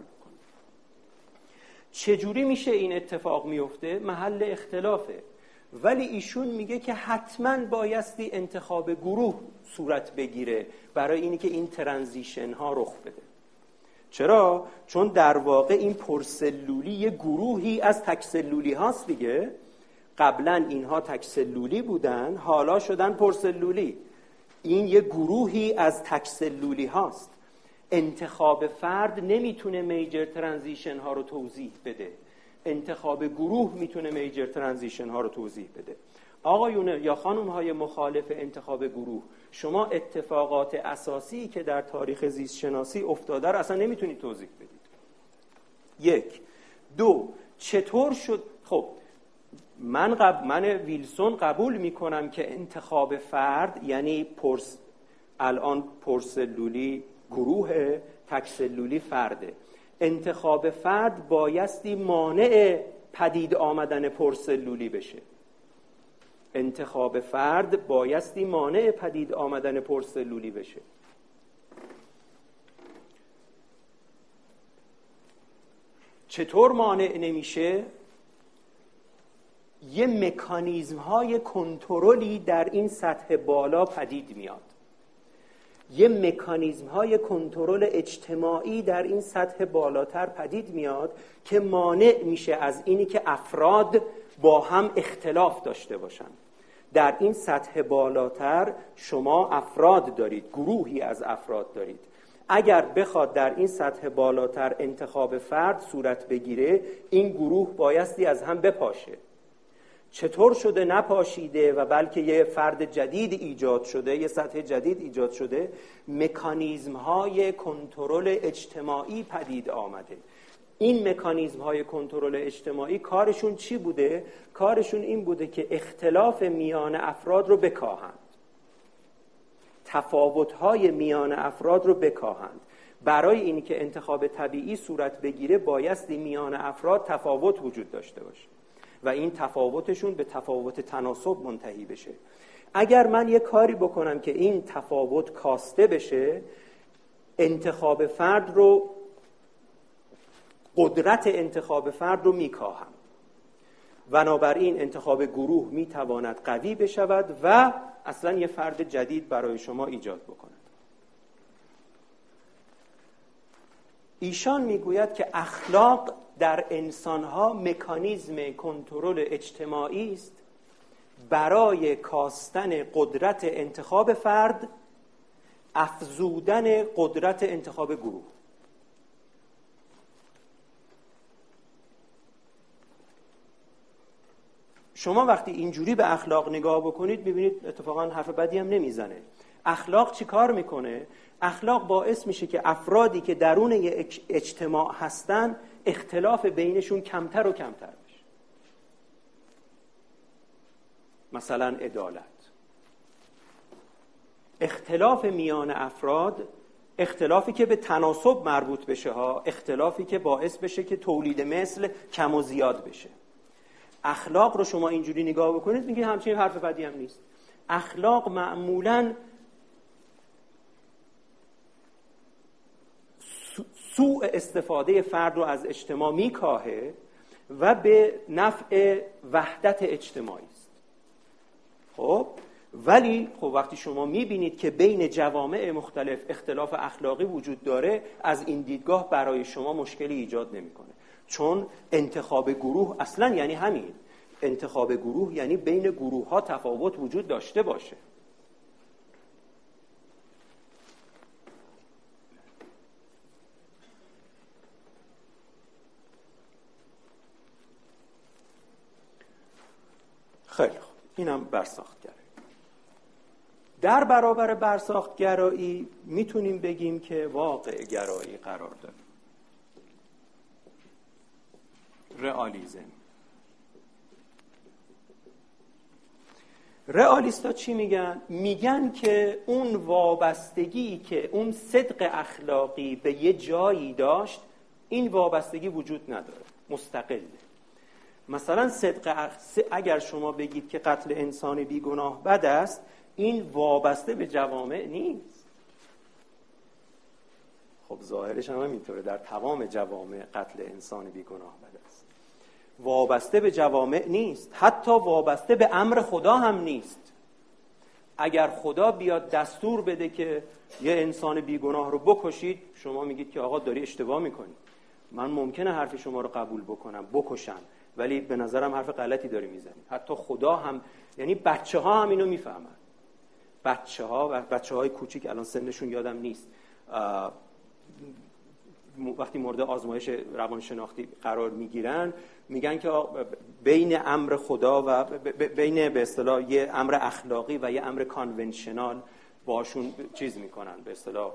چجوری میشه این اتفاق میفته؟ محل اختلافه. ولی ایشون میگه که حتما بایستی انتخاب گروه صورت بگیره برای اینی که این ترانزیشن ها رخ بده. چرا؟ چون در واقع این پرسلولی یه گروهی از تکسلولی هاست دیگه. قبلا اینها تکسلولی بودن، حالا شدن پرسلولی. این یه گروهی از تکسلولی هاست. انتخاب فرد نمیتونه میجر ترانزیشن ها رو توضیح بده، انتخاب گروه میتونه میجر ترانزیشن ها رو توضیح بده. آقایون یا خانم های مخالف انتخاب گروه، شما اتفاقات اساسی که در تاریخ زیست شناسی افتاده رو اصلا نمیتونید توضیح بدید. یک. دو، چطور شد؟ خب من ویلسون قبول میکنم که انتخاب فرد یعنی الان پرسلولی گروه، تکسلولی فرده. انتخاب فرد بایستی مانع پدید آمدن پرسلولی بشه. انتخاب فرد بایستی مانع پدید آمدن پرسلولی بشه. چطور مانع نمیشه؟ یه مکانیزم های کنترلی در این سطح بالا پدید میاد. یه مکانیزم های کنترل اجتماعی در این سطح بالاتر پدید میاد که مانع میشه از اینی که افراد با هم اختلاف داشته باشن. در این سطح بالاتر شما افراد دارید، گروهی از افراد دارید. اگر بخواد در این سطح بالاتر انتخاب فرد صورت بگیره، این گروه بایستی از هم بپاشه. چطور شده نپاشیده و بلکه یه فرد جدید ایجاد شده، یه سطح جدید ایجاد شده؟ مکانیزم های کنترل اجتماعی پدید آمده. این مکانیزم های کنترل اجتماعی کارشون چی بوده؟ کارشون این بوده که اختلاف میان افراد رو بکاهند، تفاوت های میان افراد رو بکاهند. برای اینی که انتخاب طبیعی صورت بگیره بایستی میان افراد تفاوت وجود داشته باشه و این تفاوتشون به تفاوت تناسب منتهی بشه. اگر من یه کاری بکنم که این تفاوت کاسته بشه، انتخاب فرد رو، قدرت انتخاب فرد رو میکاهم. بنابراین انتخاب گروه میتواند قوی بشود و اصلا یه فرد جدید برای شما ایجاد بکند. ایشان میگوید که اخلاق در انسانها مکانیزم کنترل اجتماعی است برای کاستن قدرت انتخاب فرد، افزودن قدرت انتخاب گروه. شما وقتی اینجوری به اخلاق نگاه بکنید میبینید اتفاقا حرف بدی هم نمیزنه. اخلاق چی کار میکنه؟ اخلاق باعث میشه که افرادی که درون یک اجتماع هستن اختلاف بینشون کمتر و کمتر بشه. مثلا عدالت. اختلاف میان افراد، اختلافی که به تناسب مربوط بشه ها، اختلافی که باعث بشه که تولید مثل کم و زیاد بشه. اخلاق رو شما اینجوری نگاه بکنید میگه همچین حرف بدی هم نیست. اخلاق معمولاً سوء استفاده فرد رو از اجتماع میکاهه و به نفع وحدت اجتماعی است. خب ولی خب وقتی شما میبینید که بین جوامع مختلف اختلاف اخلاقی وجود داره، از این دیدگاه برای شما مشکلی ایجاد نمیکنه. چون انتخاب گروه اصلا یعنی همین. انتخاب گروه یعنی بین گروه ها تفاوت وجود داشته باشه. خیلی خوب، اینم برساختگرایی. در برابر برساختگرایی میتونیم بگیم که واقع گرایی قرار داره. رئالیسم. رئالیستا چی میگن؟ میگن که اون وابستگی که اون صدق اخلاقی به یه جایی داشت، این وابستگی وجود نداره، مستقله. مثلا اگر شما بگید که قتل انسان بیگناه بد است، این وابسته به جوامع نیست. خب ظاهرش هم اینطوره، در تمام جوامع قتل انسان بیگناه بد است. وابسته به جوامع نیست، حتی وابسته به امر خدا هم نیست. اگر خدا بیاد دستور بده که یه انسان بیگناه رو بکشید، شما میگید که آقا داری اشتباه میکنی، من ممکنه حرف شما رو قبول بکنم بکشم، ولی به نظرم حرف غلطی داری میزنی. حتی خدا هم، یعنی بچه ها هم اینو میفهمن. بچه های کوچیک، الان سنشون یادم نیست، وقتی مورد آزمایش روانشناختی قرار میگیرن میگن که بین امر خدا و بین به اصطلاح یه امر اخلاقی و یه امر کانونشنال باشون چیز میکنن، به اصطلاح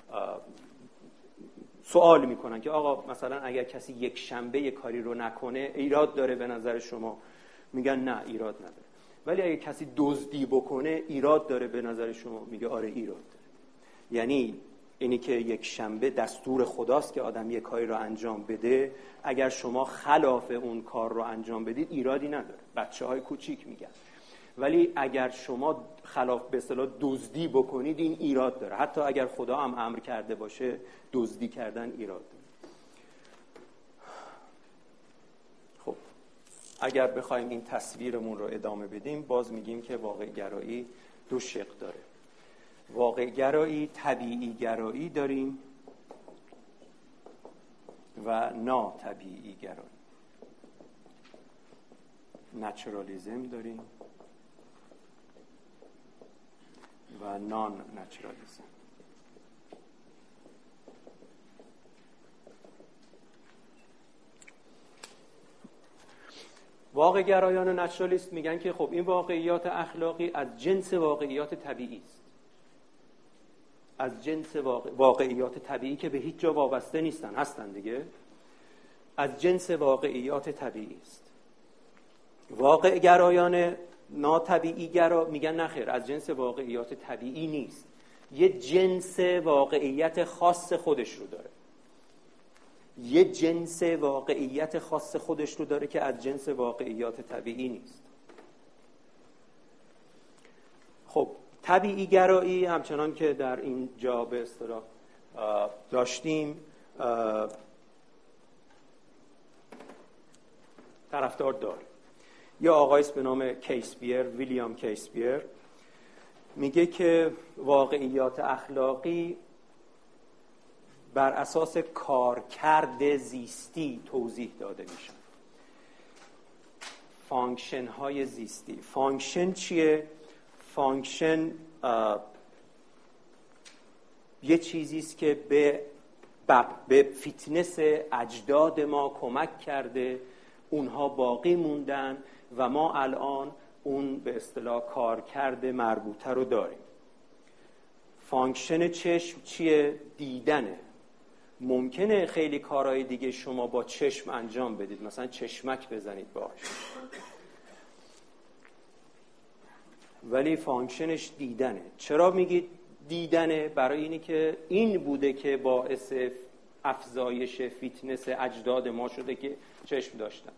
سوال میکنن که آقا مثلا اگر کسی یک شنبه یک کاری رو نکنه ایراد داره به نظر شما؟ میگن نه ایراد نداره. ولی اگر کسی دزدی بکنه ایراد داره به نظر شما؟ میگه آره ایراد داره. یعنی اینی که یک شنبه دستور خداست که آدم یک کاری رو انجام بده، اگر شما خلاف اون کار رو انجام بدید ایرادی نداره. بچه‌های کوچیک میگن. ولی اگر شما خلاف به اصطلاح دزدی بکنید این ایراد داره. حتی اگر خدا هم امر کرده باشه دزدی کردن ایراد داره. خب اگر بخوایم این تصویرمون رو ادامه بدیم، باز میگیم که واقع گرایی دو شق داره. واقع گرایی طبیعی گرایی داریم و نا طبیعی گرایی، نچرالیزم داریم و نان نچرالیزم. واقع گرایان و نچرالیست میگن که خب این واقعیات اخلاقی از جنس واقعیات طبیعی است، از جنس واقعیات طبیعی که به هیچ جا وابسته نیستن، هستن دیگه، از جنس واقعیات طبیعی است. واقع گرایان ناطبیعی گرا میگن نخیر، از جنس واقعیات طبیعی نیست، یه جنس واقعیت خاص خودش رو داره، یه جنس واقعیت خاص خودش رو داره که از جنس واقعیات طبیعی نیست. خب طبیعی گرایی همچنان که در این جا به اصطلاح داشتیم طرفدار داره. یا آقایست به نام کیسپیر، ویلیام کیسپیر، میگه که واقعیات اخلاقی بر اساس کارکرد زیستی توضیح داده میشن. فانکشن های زیستی. فانکشن چیه؟ فانکشن یه چیزی است که به فیتنس اجداد ما کمک کرده، اونها باقی موندن و ما الان اون به اصطلاح کارکرد مربوطه رو داریم. فانکشن چشم چیه؟ دیدنه. ممکنه خیلی کارهای دیگه شما با چشم انجام بدید، مثلا چشمک بزنید باهاش، ولی فانکشنش دیدنه. چرا میگید دیدنه؟ برای اینی که این بوده که باعث افزایش فیتنس اجداد ما شده که چشم داشتن.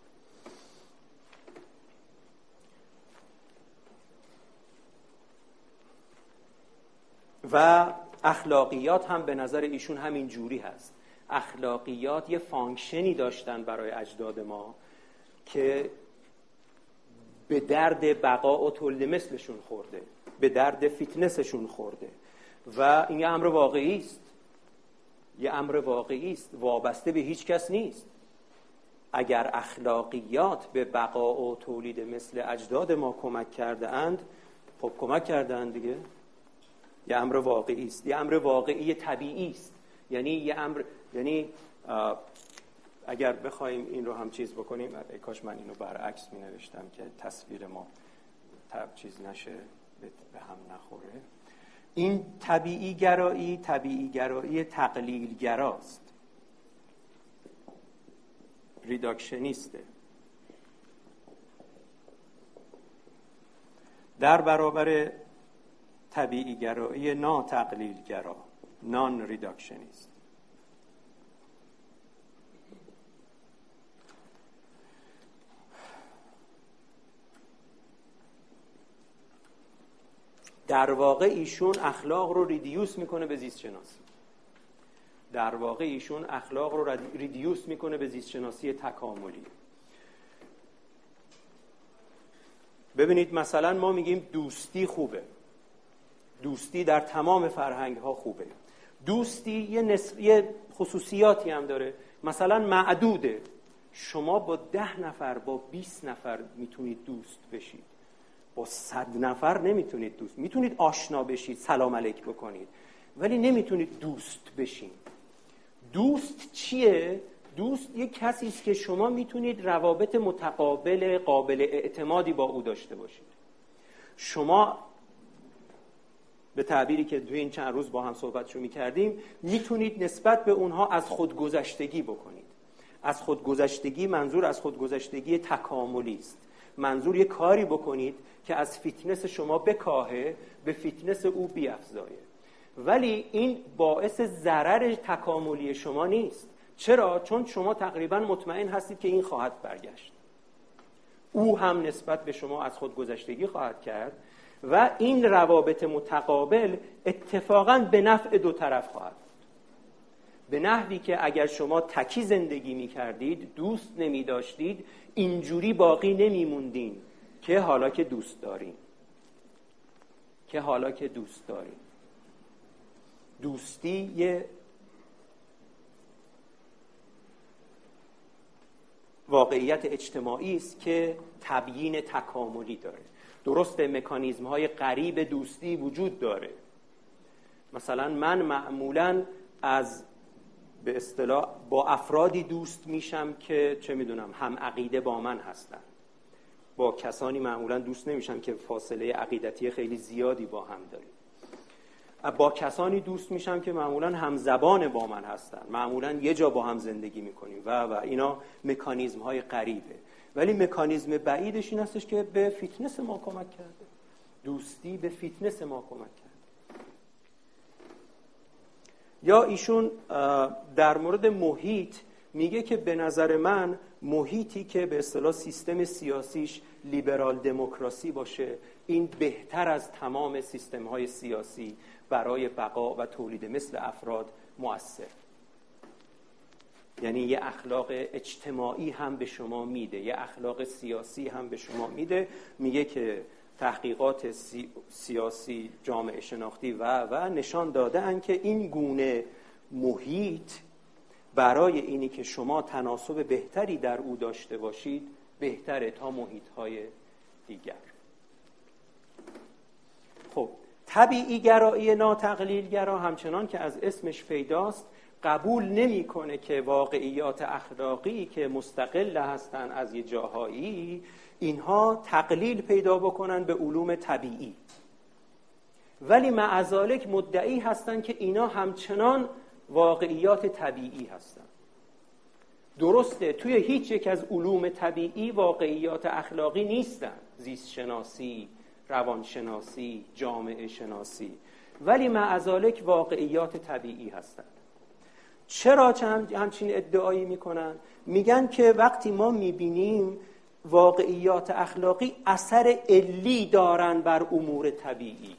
و اخلاقیات هم به نظر ایشون همین جوری هست. اخلاقیات یه فانکشنی داشتن برای اجداد ما که به درد بقا و تولد مثلشون خورده، به درد فیتنسشون خورده و این یه امر واقعی است، یه امر واقعی است، وابسته به هیچ کس نیست. اگر اخلاقیات به بقا و تولید مثل اجداد ما کمک کرده اند، خب کمک کرده اند دیگه، یه امر واقعی است، یه امر واقعی طبیعی است. یعنی یه امر، یعنی اگر بخوایم این رو هم چیز بکنیم، کاش من اینو برعکس می نوشتم که تصویر ما چیز نشه، به هم نخوره. این طبیعی گرایی تقلیل گراست، ریداکشنیسته، در برابر طبیعی گرایی نا تقلیل گرا، نان ریداکشنیست. در واقع ایشون اخلاق رو ریدیوس میکنه به زیست شناسی. در واقع ایشون اخلاق رو ریدیوس میکنه به زیست شناسی تکاملی. ببینید مثلا ما میگیم دوستی خوبه، دوستی در تمام فرهنگ ها خوبه. دوستی یه خصوصیاتی هم داره، مثلا معدوده. شما با 10 نفر با 20 نفر میتونید دوست بشید، با 100 نفر نمیتونید دوست. میتونید آشنا بشید، سلام علیک بکنید، ولی نمیتونید دوست بشین. دوست چیه؟ دوست یک کسی است که شما میتونید روابط متقابل قابل اعتمادی با او داشته باشید. شما به تعبیری که توی این چند روز با هم صحبتشو میکردیم، میتونید نسبت به اونها از خودگذشتگی بکنید. از خودگذشتگی منظور از خودگذشتگی تکاملی است. منظور یه کاری بکنید که از فیتنس شما بکاهه، به فیتنس او بیفزایه. ولی این باعث ضرر تکاملی شما نیست. چرا؟ چون شما تقریبا مطمئن هستید که این خواهد برگشت. او هم نسبت به شما از خودگذشتگی خواهد کرد و این روابط متقابل اتفاقاً به نفع دو طرف خواهد بود. به نحوی که اگر شما تکی زندگی می کردید، دوست نمی داشتید، اینجوری باقی نمی موندین که حالا که دوست دارین. دوستی یه واقعیت اجتماعی است که تبیین تکاملی داره. درسته مکانیزم‌های غریب دوستی وجود داره. مثلا من معمولاً به اصطلاح با افرادی دوست میشم که چه میدونم هم عقیده با من هستن. با کسانی معمولاً دوست نمیشم که فاصله عقیدتی خیلی زیادی با هم داریم. با کسانی دوست میشم که معمولاً هم زبان با من هستن، معمولاً یه جا با هم زندگی میکنیم و اینا مکانیزم‌های غریبه. ولی مکانیزم بعیدش این هستش که به فیتنس ما کمک کرده. دوستی به فیتنس ما کمک کرده. یا ایشون در مورد محیط میگه که به نظر من محیطی که به اصطلاح سیستم سیاسیش لیبرال دموکراسی باشه، این بهتر از تمام سیستم‌های سیاسی برای بقا و تولید مثل افراد مؤثر. یعنی یه اخلاق اجتماعی هم به شما میده، یه اخلاق سیاسی هم به شما میده. میگه که تحقیقات سیاسی، جامعه شناختی و نشان داده ان که این گونه محیط برای اینی که شما تناسب بهتری در او داشته باشید بهتره تا محیط‌های دیگر. خب طبیعی گرایی ناتقلیل گرا همچنان که از اسمش پیداست قبول نمی‌کنه که واقعیات اخلاقی که مستقل هستن از یه جاهایی اینها تقلیل پیدا بکنن به علوم طبیعی، ولی معذالک مدعی هستن که اینا همچنان واقعیات طبیعی هستن. درسته توی هیچ یک از علوم طبیعی واقعیات اخلاقی نیستن، زیست شناسی، روانشناسی، جامعه شناسی، ولی معذالک واقعیات طبیعی هستن. چرا همچین ادعایی میکنن؟ میگن که وقتی ما میبینیم واقعیات اخلاقی اثر علی دارن بر امور طبیعی،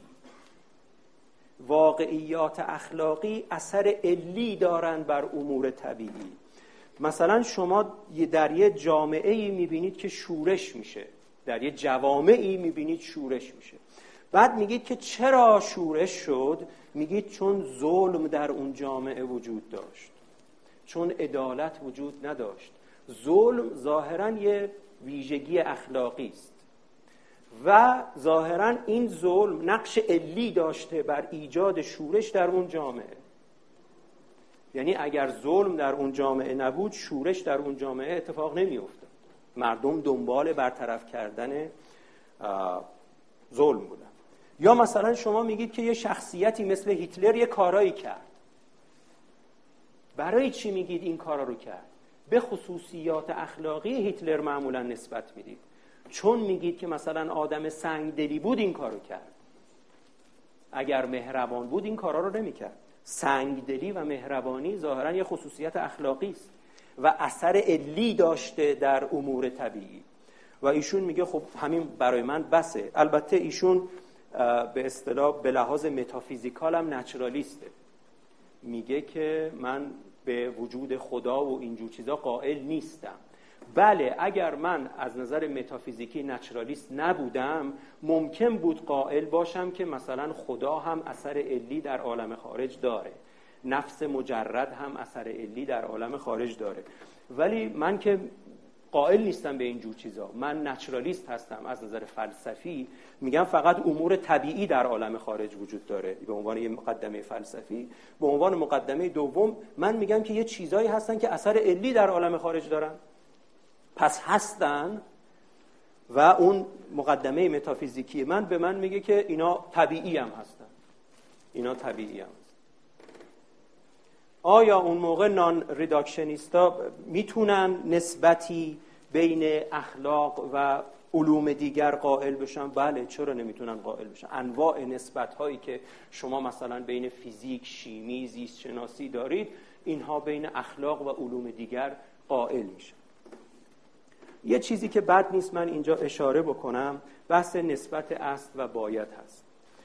واقعیات اخلاقی اثر علی دارن بر امور طبیعی. مثلا شما در یه جامعه‌ای میبینید که شورش میشه، در یه جوامعی میبینید شورش میشه، بعد میگید که چرا شورش شد؟ میگید چون ظلم در اون جامعه وجود داشت، چون عدالت وجود نداشت. ظلم ظاهراً یه ویژگی اخلاقی است و ظاهراً این ظلم نقش علی داشته بر ایجاد شورش در اون جامعه. یعنی اگر ظلم در اون جامعه نبود، شورش در اون جامعه اتفاق نمی افتاد. مردم دنبال برطرف کردن ظلم بودن. یا مثلا شما میگید که یه شخصیتی مثل هیتلر یه کارایی کرد. برای چی میگید این کارا رو کرد؟ به خصوصیات اخلاقی هیتلر معمولا نسبت میدید. چون میگید که مثلا آدم سنگدلی بود این کارو کرد. اگر مهربان بود این کارا رو نمیکرد. سنگدلی و مهربانی ظاهرا یه خصوصیت اخلاقی است و اثر علی داشته در امور طبیعی. و ایشون میگه خب همین برای من بسه. البته ایشون به اصطلاح به لحاظ متافیزیکال هم نچرالیسته. میگه که من به وجود خدا و اینجور چیزا قائل نیستم، بله اگر من از نظر متافیزیکی نچرالیست نبودم ممکن بود قائل باشم که مثلا خدا هم اثر علی در عالم خارج داره، نفس مجرد هم اثر علی در عالم خارج داره، ولی من که قائل نیستم به این جور چیزا. من نچرالیست هستم از نظر فلسفی، میگم فقط امور طبیعی در عالم خارج وجود داره به عنوان یه مقدمه فلسفی. به عنوان مقدمه دوم من میگم که یه چیزایی هستن که اثر علی در عالم خارج دارن، پس هستن، و اون مقدمه متافیزیکی من به من میگه که اینا طبیعی هم هستن، اینا طبیعی هم هستن. آیا اون موقع نان ریداکشنیستا میتونن نسبتی بین اخلاق و علوم دیگر قائل بشن؟ بله، چرا نمیتونن قائل بشن؟ انواع نسبت هایی که شما مثلا بین فیزیک، شیمی، زیست شناسی دارید، اینها بین اخلاق و علوم دیگر قائل میشن. یه چیزی که بد نیست من اینجا اشاره بکنم، بحث نسبت است و باید هست.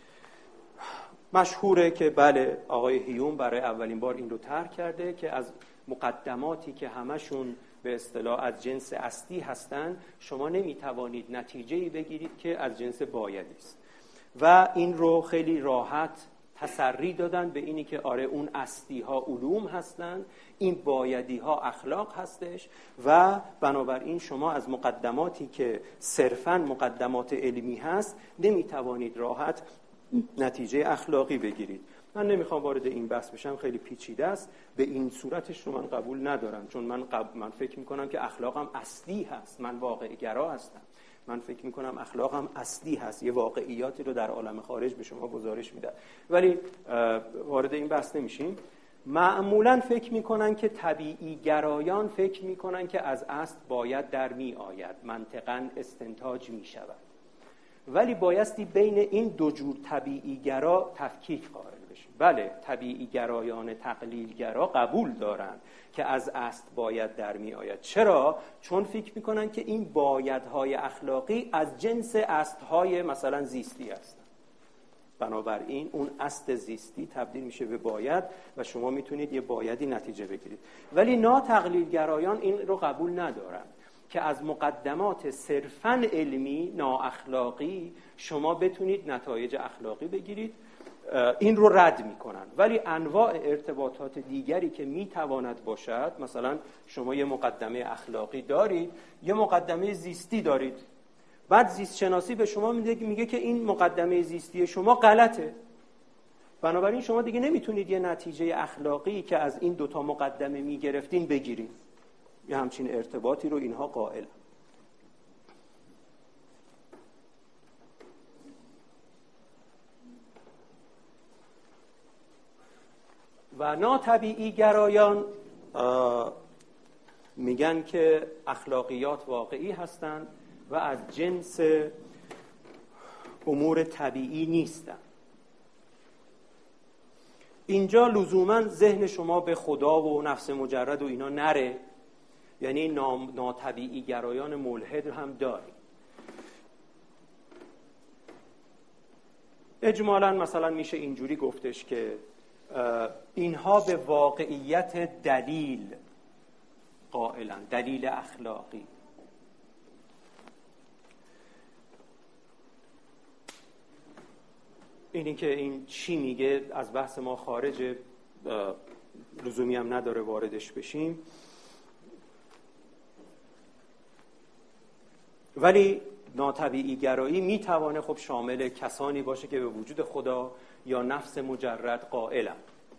مشهوره که بله آقای هیوم برای اولین بار این رو طرح کرده که از مقدماتی که همشون به اصطلاح از جنس استی هستن شما نمیتوانید نتیجه‌ای بگیرید که از جنس بایدی است، و این رو خیلی راحت تسری دادن به اینی که آره اون استی ها علوم هستن، این بایدی ها اخلاق هستش، و بنابراین شما از مقدماتی که صرفاً مقدمات علمی هست نمیتوانید راحت نتیجه اخلاقی بگیرید. من نمیخوام وارد این بحث بشم، خیلی پیچیده است، به این صورتش رو من قبول ندارم، چون من فکر میکنم که اخلاقم اصلی هست، من واقع گرا هستم، من فکر میکنم اخلاقم اصلی هست، یه واقعیاتی رو در عالم خارج به شما گزارش میده، ولی وارد این بحث نمیشیم. معمولا فکر میکنن که طبیعی گرایان فکر میکنن که از اصل باید در می آید، منطقاً استنتاج میشود، ولی بایستی بین این دو جور طبیعی گرا تفکیک قائل بشیم. بله طبیعی گرایان تقلیل گرا قبول دارن که از اصل باید در می آید. چرا؟ چون فکر میکنن که این بایدهای اخلاقی از جنس اصلهای مثلا زیستی هستن، بنابراین اون اصل زیستی تبدیل میشه به باید و شما میتونید یه بایدی نتیجه بگیرید. ولی نا تقلیل گرایان این رو قبول ندارن که از مقدمات صرفاً علمی نااخلاقی شما بتونید نتایج اخلاقی بگیرید، این رو رد میکنن. ولی انواع ارتباطات دیگری که میتواند باشد، مثلا شما یه مقدمه اخلاقی دارید، یه مقدمه زیستی دارید، بعد زیست شناسی به شما میگه که این مقدمه زیستی شما غلطه، بنابراین شما دیگه نمیتونید یه نتیجه اخلاقی که از این دوتا مقدمه میگرفتین بگیرید. یه همچین ارتباطی رو اینها قائل. و ناطبیعی گرایان میگن که اخلاقیات واقعی هستند و از جنس امور طبیعی نیستند. اینجا لزوما ذهن شما به خدا و نفس مجرد و اینا نره، یعنی ناطبیعی گرایان ملحد هم داریم. اجمالاً مثلا میشه اینجوری گفتش که اینها به واقعیت دلیل قائلن، دلیل اخلاقی. اینی که این چی میگه از بحث ما خارجه، لزومی هم نداره واردش بشیم، ولی ناطبیعی گرایی میتوانه خب شامل کسانی باشه که به وجود خدا یا نفس مجرد قائلن.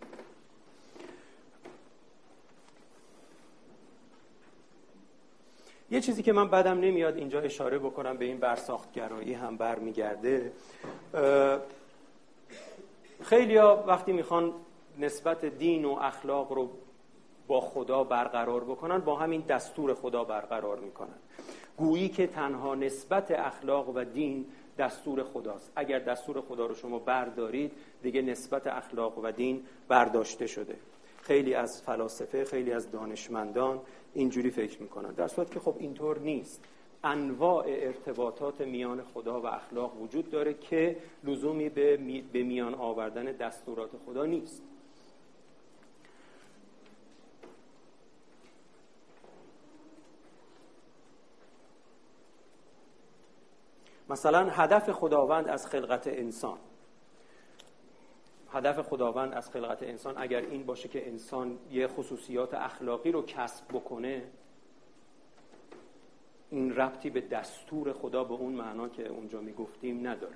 یه چیزی که من بدم نمیاد اینجا اشاره بکنم به این برساختگرایی هم برمیگرده. خیلیا وقتی میخوان نسبت دین و اخلاق رو با خدا برقرار بکنن، با همین دستور خدا برقرار میکنن، گویی که تنها نسبت اخلاق و دین دستور خداست. اگر دستور خدا رو شما بردارید دیگه نسبت اخلاق و دین برداشته شده. خیلی از فلاسفه، خیلی از دانشمندان اینجوری فکر میکنن، در صورتی که خب اینطور نیست. انواع ارتباطات میان خدا و اخلاق وجود داره که لزومی به میان آوردن دستورات خدا نیست. مثلا هدف خداوند از خلقت انسان اگر این باشه که انسان یه خصوصیات اخلاقی رو کسب بکنه، این ربطی به دستور خدا به اون معنا که اونجا میگفتیم نداره.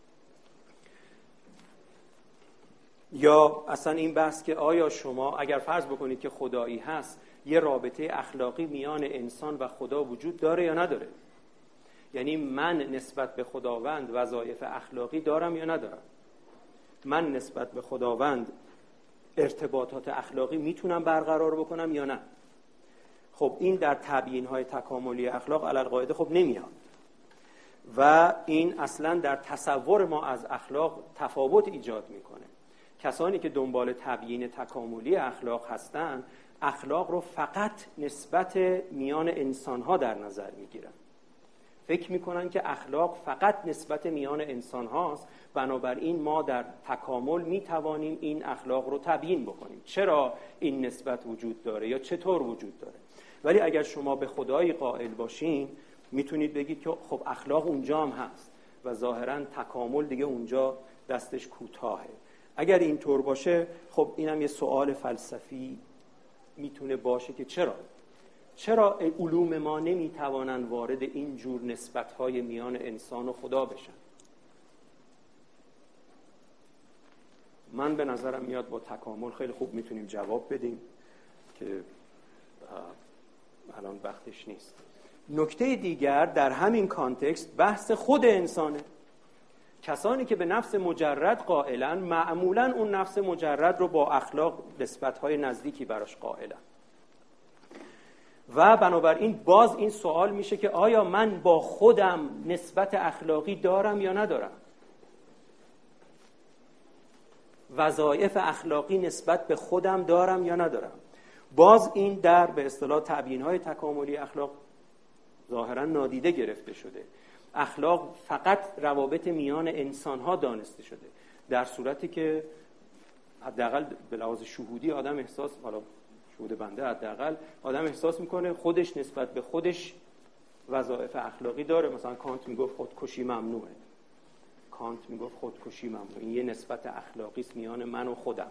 یا اصلا این بحث که آیا شما اگر فرض بکنید که خدایی هست، یه رابطه اخلاقی میان انسان و خدا وجود داره یا نداره؟ یعنی من نسبت به خداوند وظایف اخلاقی دارم یا ندارم؟ من نسبت به خداوند ارتباطات اخلاقی میتونم برقرار بکنم یا نه؟ خب این در تبیین‌های تکاملی اخلاق علی القاعده خب نمیاد و این اصلا در تصور ما از اخلاق تفاوت ایجاد میکنه. کسانی که دنبال تبیین تکاملی اخلاق هستن، اخلاق رو فقط نسبت میان انسان‌ها در نظر میگیرن. فکر میکنن که اخلاق فقط نسبت میان انسان هاست، بنابراین ما در تکامل میتوانیم این اخلاق رو تبیین بکنیم. چرا این نسبت وجود داره یا چطور وجود داره؟ ولی اگر شما به خدایی قائل باشین، میتونید بگید که خب اخلاق اونجا هم هست و ظاهراً تکامل دیگه اونجا دستش کوتاهه. اگر اینطور باشه، خب اینم یه سوال فلسفی میتونه باشه که چرا علوم ما نمیتوانن وارد این جور نسبت‌های میان انسان و خدا بشن؟ من به نظرم میاد با تکامل خیلی خوب میتونیم جواب بدیم که الان وقتش نیست. نکته دیگر در همین کانتکست بحث خود انسانه. کسانی که به نفس مجرد قائلن، معمولاً اون نفس مجرد رو با اخلاق نسبت‌های نزدیکی براش قائلن. و بنابراین باز این سوال میشه که آیا من با خودم نسبت اخلاقی دارم یا ندارم؟ وظایف اخلاقی نسبت به خودم دارم یا ندارم؟ باز این در به اصطلاح تبیین‌های تکاملی اخلاق ظاهراً نادیده گرفته شده. اخلاق فقط روابط میان انسان‌ها دانسته شده، در صورتی که حداقل به لحاظ شهودی آدم احساس، حالا شهود بنده حداقل آدم احساس میکنه خودش نسبت به خودش وظایف اخلاقی داره. مثلا کانت میگفت خودکشی ممنوعه. این یه نسبت اخلاقی است میان من و خودم.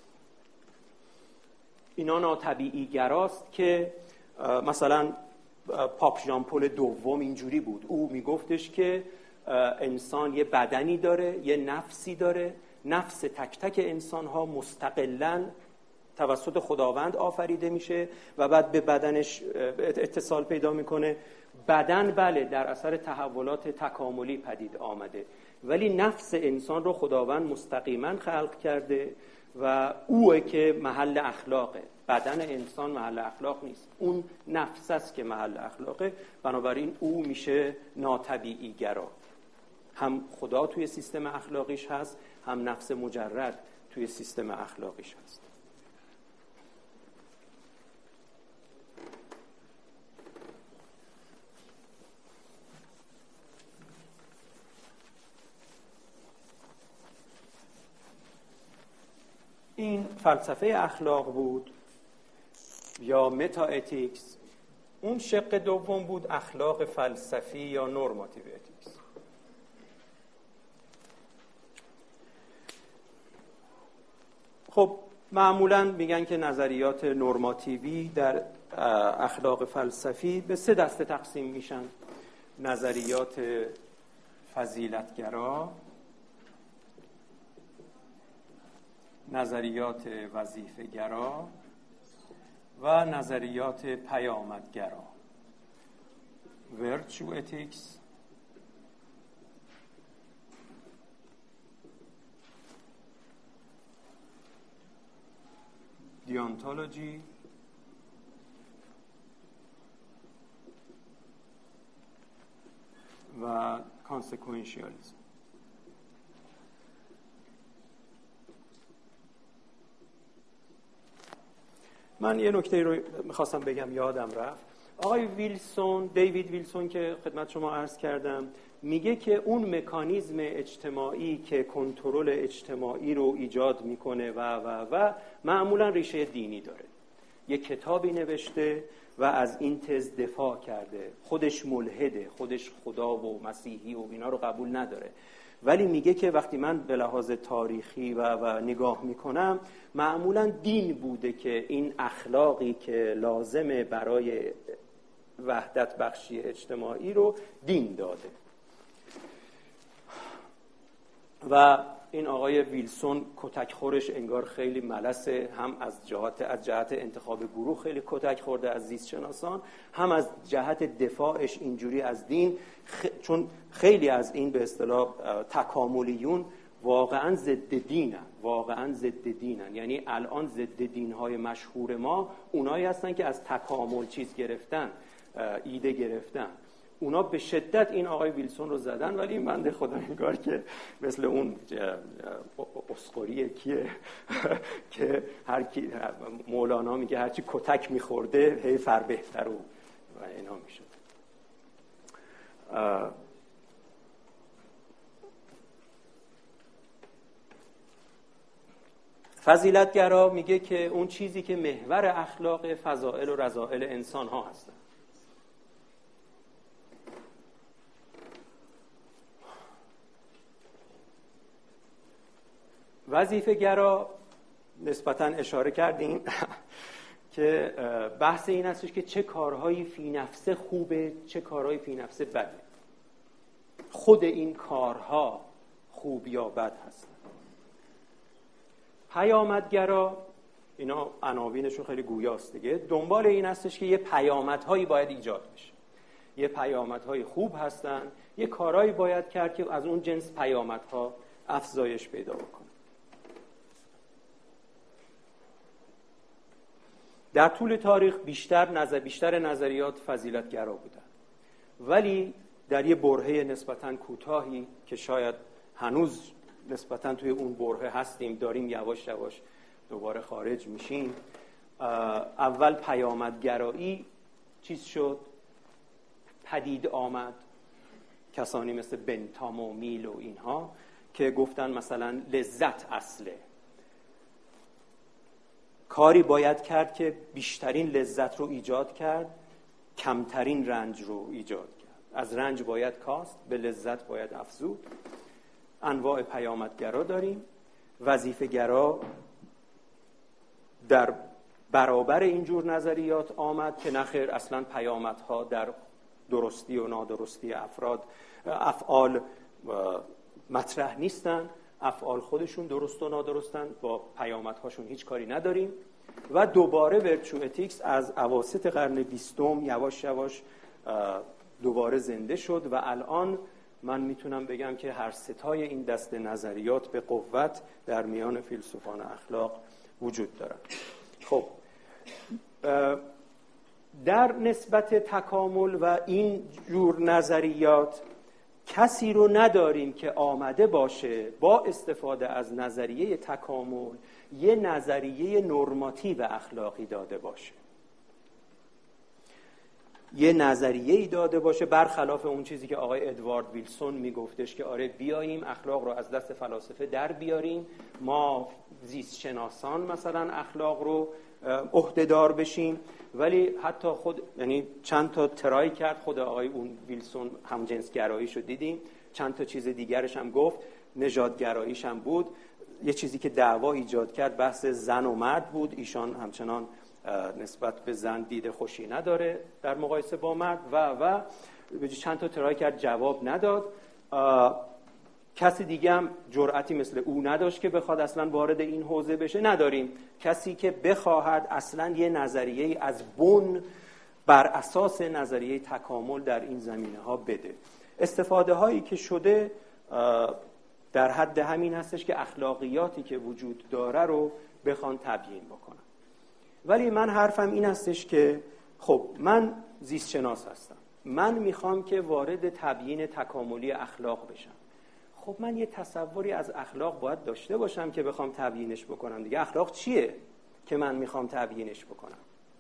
اینا ناطبیعی گراست که مثلا پاپ ژان پل دوم اینجوری بود. او میگفتش که انسان یه بدنی داره، یه نفسی داره. نفس تک تک انسان ها مستقلاً توسط خداوند آفریده میشه و بعد به بدنش اتصال پیدا میکنه. بدن بله در اثر تحولات تکاملی پدید آمده، ولی نفس انسان رو خداوند مستقیما خلق کرده و اوه که محل اخلاقه. بدن انسان محل اخلاق نیست، اون نفس است که محل اخلاقه. بنابراین او میشه ناطبیعی گرا. هم خدا توی سیستم اخلاقیش هست، هم نفس مجرد توی سیستم اخلاقیش هست. این فلسفه اخلاق بود یا متا اتیکس. اون شق دوم بود اخلاق فلسفی یا نورماتیو اتیکس. خب معمولاً میگن که نظریات نورماتیوی در اخلاق فلسفی به 3 دسته تقسیم میشن: نظریات فضیلتگرا، نظریات وظیفه‌گرا و نظریات پیامدگرا. virtue ethics deontology و consequentialism. من یه نکته رو میخواستم بگم یادم رفت. آقای دیوید ویلسون که خدمت شما عرض کردم، میگه که اون مکانیزم اجتماعی که کنترل اجتماعی رو ایجاد میکنه و معمولا ریشه دینی داره. یه کتابی نوشته و از این تز دفاع کرده. خودش ملحده، خودش خدا و مسیحی و اینا رو قبول نداره، ولی میگه که وقتی من به لحاظ تاریخی و نگاه میکنم، معمولا دین بوده که این اخلاقی که لازمه برای وحدت بخشی اجتماعی رو دین داده. و این آقای ویلسون کتک خورش انگار خیلی ملسه، هم از جهت انتخاب گروه خیلی کتک خورده از زیست شناسان، هم از جهت دفاعش اینجوری از دین، چون خیلی از این به اصطلاح تکاملیون واقعا ضد دینن. یعنی الان ضد دین‌های مشهور ما اونایی هستن که از تکامل چیز گرفتن، ایده گرفتن. اونا به شدت این آقای ویلسون رو زدن، ولی این بنده خدا انگار که مثل اون اسقوری کیه که هر کی مولانا میگه هرچی کتک میخورده هی فر بهتر و اینا میشد. فضیلتگرا میگه که اون چیزی که محور اخلاق فضائل و رذائل انسان ها هستن. وظیفه گرا نسبتاً اشاره کردیم که بحث این هستش که چه کارهایی فی نفسه خوبه، چه کارهایی فی نفسه بده. خود این کارها خوب یا بد هستن. پیامدگرا، اینا عناوینشون خیلی گویاست دیگه، دنبال این هستش که یه پیامدهایی باید ایجاد بشه. یه پیامدهای خوب هستن، یه کارهایی باید کرد که از اون جنس پیامدها افزایش پیدا بکنه. در طول تاریخ بیشتر نظریات فضیلتگرا بودن، ولی در یه برهه نسبتاً کوتاهی که شاید هنوز نسبتاً توی اون برهه هستیم، داریم یواش یواش دوباره خارج میشیم. اول پیامدگرایی چیز شد، پدید آمد. کسانی مثل بنتام و میل و اینها که گفتن مثلا لذت اصله، کاری باید کرد که بیشترین لذت رو ایجاد کرد، کمترین رنج رو ایجاد کرد. از رنج باید کاست، به لذت باید افزود. انواع پیامدگرا داریم. وظیفه گرا در برابر اینجور نظریات آمد که نخیر، اصلا پیامدها در درستی و نادرستی افعال مطرح نیستن. افعال خودشون درست و نادرستن، با پیامدهاشون هیچ کاری نداریم. و دوباره ورچو اتیکس از اواسط قرن 20 یواش یواش دوباره زنده شد و الان من میتونم بگم که هر ستای این دست نظریات به قوت در میان فیلسوفان اخلاق وجود دارن. خب در نسبت تکامل و این جور نظریات کسی رو نداریم که آمده باشه با استفاده از نظریه تکامل یه نظریه نرماتیو اخلاقی داده باشه، یه نظریه‌ای داده باشه برخلاف اون چیزی که آقای ادوارد ویلسون میگفتش که آره بیاییم اخلاق رو از دست فلاسفه در بیاریم، ما زیست شناسان مثلا اخلاق رو عهده‌دار بشیم. ولی حتی خود، یعنی چند تا ترای کرد خود آقای اون ویلسون، همجنسگراییشو دیدیم، چند تا چیز دیگرش هم گفت، نژادگراییش هم بود. یه چیزی که دعوا ایجاد کرد بحث زن و مرد بود. ایشان همچنان نسبت به زن دید خوشی نداره در مقایسه با مرد و چند تا ترای کرد، جواب نداد. کسی دیگه هم جرأتی مثل او نداشت که بخواد اصلا وارد این حوزه بشه. نداریم کسی که بخواهد اصلا یه نظریه از بن بر اساس نظریه تکامل در این زمینه ها بده. استفاده هایی که شده در حد همین هستش که اخلاقیاتی که وجود داره رو بخوان تبیین بکنن. ولی من حرفم این هستش که خب من زیست شناس هستم، من میخوام که وارد تبیین تکاملی اخلاق بشم. خب من یه تصوری از اخلاق باید داشته باشم که بخوام تبیینش بکنم دیگه. اخلاق چیه که من میخوام تبیینش بکنم؟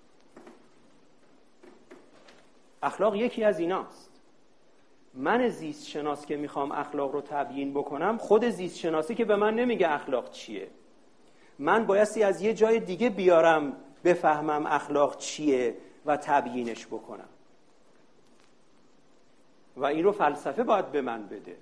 اخلاق یکی از ایناست. من زیست شناس که میخوام اخلاق رو تبیین بکنم، خود زیست شناسی که به من نمیگه اخلاق چیه، من بایستی از یه جای دیگه بیارم بفهمم اخلاق چیه و تبیینش بکنم. و این رو فلسفه باید به من بده.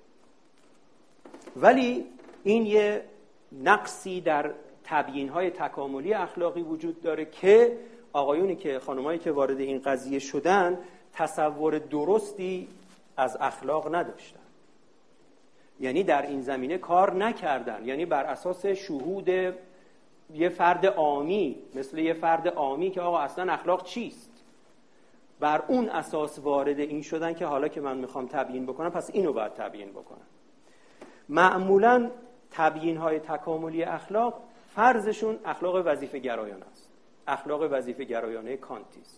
ولی این یه نقصی در تبیین‌های تکاملی اخلاقی وجود داره که آقایونی که خانمایی که وارد این قضیه شدن تصور درستی از اخلاق نداشتن. یعنی در این زمینه کار نکردن، یعنی بر اساس شهود یه فرد عامی، مثل یه فرد عامی که آقا اصلا اخلاق چیست، بر اون اساس وارد این شدن که حالا که من میخوام تبیین بکنم پس اینو باید تبیین بکنم. معمولاً تبیین‌های تکاملی اخلاق فرضشون اخلاق وظیفه گرایانه است. اخلاق وظیفه گرایانه کانتی است.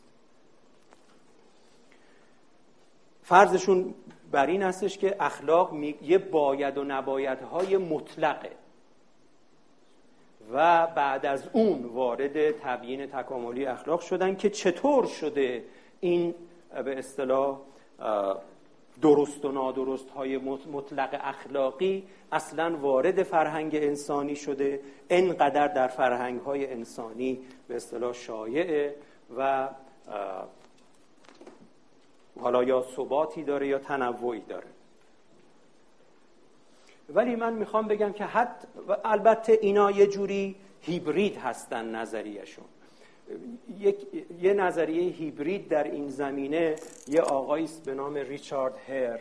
فرضشون بر این هستش که اخلاق یه باید و نبایدهای مطلقه و بعد از اون وارد تبیین تکاملی اخلاق شدن که چطور شده این به اصطلاح درست و نادرست های مطلق اخلاقی اصلا وارد فرهنگ انسانی شده، اینقدر در فرهنگ های انسانی به اصطلاح شایعه و حالا یا ثباتی داره یا تنوعی داره. ولی من میخوام بگم که البته اینا یه جوری هیبرید هستن نظریهشون. یه نظریه هیبرید در این زمینه یه آقایی است به نام ریچارد هر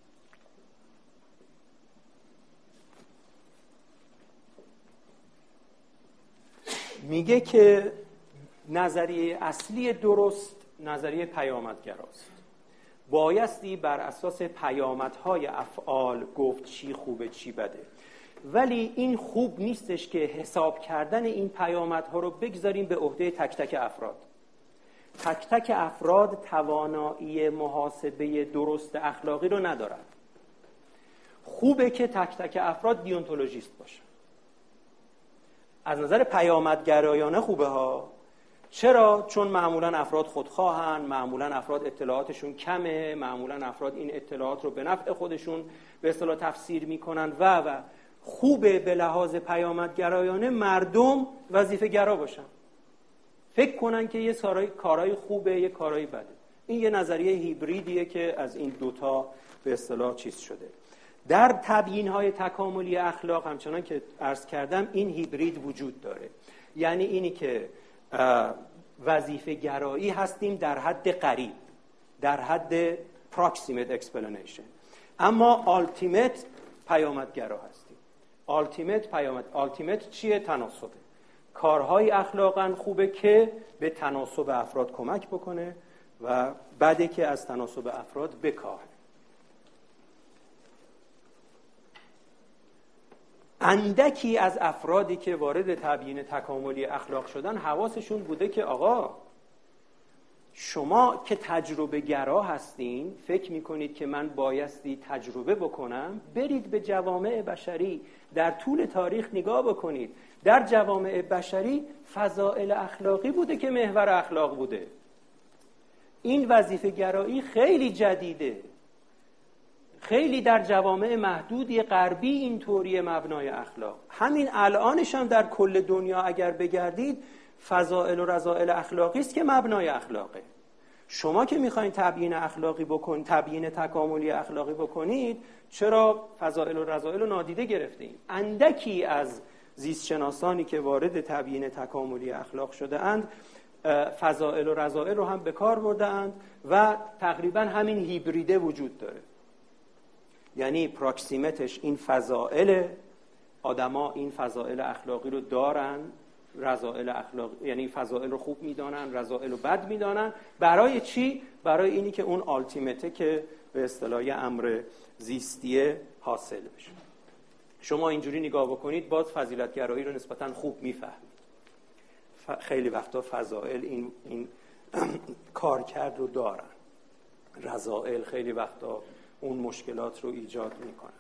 میگه که نظریه اصلی درست نظریه پیامدگراست. بایستی بر اساس پیامدهای افعال گفت چی خوبه چی بده. ولی این خوب نیستش که حساب کردن این پیامدها رو بگذاریم به عهده تک تک افراد. تک تک افراد توانایی محاسبه درست اخلاقی رو ندارن. خوبه که تک تک افراد دیونتولوژیست باشن. از نظر پیامدگرایانه خوبه ها. چرا؟ چون معمولا افراد خودخواهن، معمولا افراد اطلاعاتشون کمه، معمولا افراد این اطلاعات رو به نفع خودشون به اصطلاح تفسیر میکنن و خوبه به لحاظ پیامدگرایانه مردم وظیفه گرا باشن، فکر کنن که یه کارهای خوبه یه کارهای بده. این یه نظریه هیبریدیه که از این دوتا به اصطلاح چیز شده. در تبیین‌های تکاملی اخلاق همچنان که عرض کردم این هیبرید وجود داره. یعنی اینی که وظیفه گرایی هستیم در حد قریب، در حد proximate explanation، اما ultimate پیامدگرا هستیم. ultimate چیه؟ تناسبه. کارهای اخلاقاً خوبه که به تناسب افراد کمک بکنه و بده که از تناسب افراد بکاهه. اندکی از افرادی که وارد تبیین تکاملی اخلاق شدن حواسشون بوده که آقا شما که تجربه گرا هستین، فکر میکنید که من بایستی تجربه بکنم، برید به جوامع بشری در طول تاریخ نگاه بکنید. در جوامع بشری فضائل اخلاقی بوده که محور اخلاق بوده. این وظیفه گرایی خیلی جدیده. خیلی در جوامع محدودی غربی این طوری مبنای اخلاق. همین الانش هم در کل دنیا اگر بگردید فضائل و رذائل اخلاقی است که مبنای اخلاقه. شما که میخواین تبیین اخلاقی بکنید، تبیین تکاملی اخلاقی بکنید، چرا فضائل و رذائل رو نادیده گرفتین؟ اندکی از زیستشناسانی که وارد تبیین تکاملی اخلاق شده اند فضائل و رذائل رو هم به کار برده اند و تقریبا همین هیبریده وجود داره. یعنی پراکسیمتش این فضائل، آدما این فضائل اخلاقی رو دارن، رذائل اخلاق یعنی فضائل رو خوب میدانن، رذائل رو بد میدانن. برای چی؟ برای اینی که اون آلتیمته که به اصطلاح امر زیستیه حاصل بشه. شما اینجوری نگاه بکنید باز فضیلت‌گرایی رو نسبتاً خوب میفهمید. خیلی وقتا فضائل این کارکرد رو دارن، رذائل خیلی وقتا اون مشکلات رو ایجاد میکنن.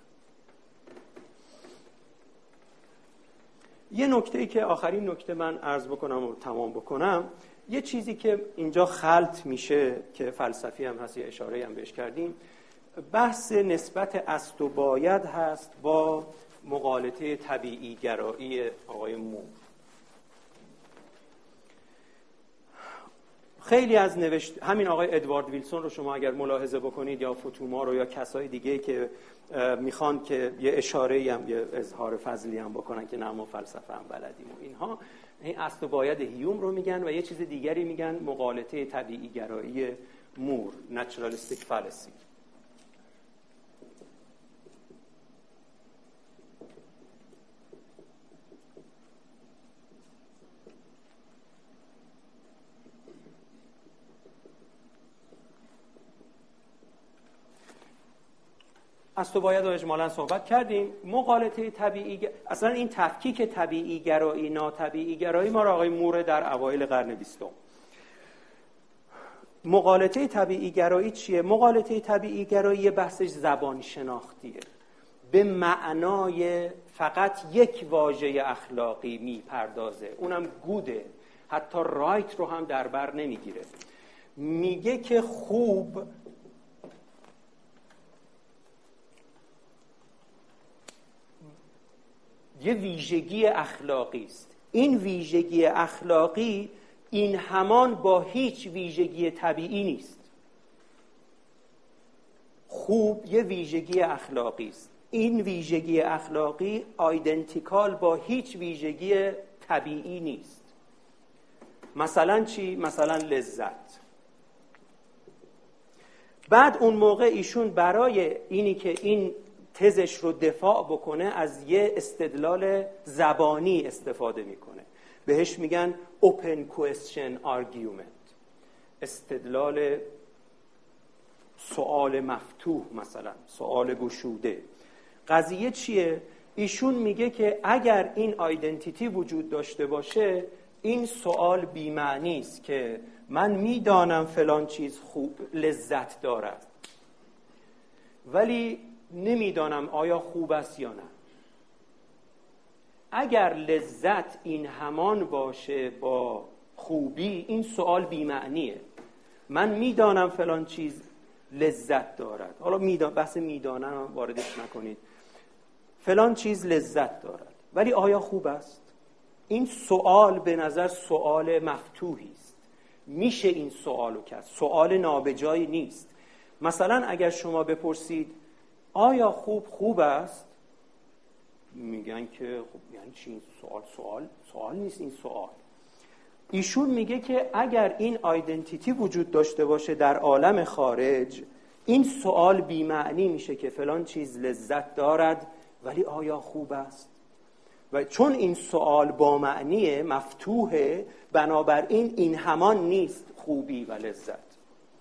یه نکته‌ای که آخرین نکته من عرض بکنم و تمام بکنم، یه چیزی که اینجا خلط میشه که فلسفی هم هست، یه اشاره هم بهش کردیم، بحث نسبت است و باید هست با مغالطه طبیعی گرایی آقای مو. خیلی از همین آقای ادوارد ویلسون رو شما اگر ملاحظه بکنید یا فوتوما رو یا کسای دیگه که میخوان که یه اشاره‌ای هم یه اظهار فضلی هم بکنن که نه ما فلسفه هم بلدیم و اینها، این اصل و باید هیوم رو میگن و یه چیز دیگری میگن مغالطه طبیعی گرایی مور، naturalistic fallacy. از تو باید و اجمالا صحبت کردیم. مغالطه طبیعی، اصلا این تفکیک طبیعی گرایی ناطبیعی گرایی ما را آقای مور در اوایل قرن 20. مغالطه طبیعی گرایی چیه؟ مغالطه طبیعی گرایی یه بحثش زبان شناختیه، به معنای فقط یک واژه اخلاقی میپردازه، اونم گوده، حتی رایت رو هم در بر نمیگیره. میگه که خوب یه ویژگی اخلاقی است. این ویژگی اخلاقی این همان با هیچ ویژگی طبیعی نیست. خوب یه ویژگی اخلاقی است. این ویژگی اخلاقی آیدنتیکال با هیچ ویژگی طبیعی نیست. مثلا چی؟ مثلا لذت. بعد اون موقع ایشون برای اینی که این تزش رو دفاع بکنه از یه استدلال زبانی استفاده میکنه، بهش میگن open question argument، استدلال سوال مفتوح، مثلا سوال گشوده. قضیه چیه؟ ایشون میگه که اگر این آیدنتیتی وجود داشته باشه، این سوال بی‌معنی است که من میدانم فلان چیز خوب لذت دارد ولی نمیدانم آیا خوب است یا نه. اگر لذت این همان باشه با خوبی، این سوال بی‌معنیه. من میدانم فلان چیز لذت دارد، حالا بحث میدانم واردش نکنید، فلان چیز لذت دارد ولی آیا خوب است؟ این سوال به نظر سوال مفتوحی است. میشه این سوالو کرد، سوال نابجایی نیست. مثلا اگر شما بپرسید آیا خوب است، میگن که خب یعنی چی این سوال نیست این سوال. ایشون میگه که اگر این آیدنتیتی وجود داشته باشه در عالم خارج، این سوال بی‌معنی میشه که فلان چیز لذت دارد ولی آیا خوب است؟ و چون این سوال با معنی مفتوحه، بنابراین این همان نیست خوبی و لذت.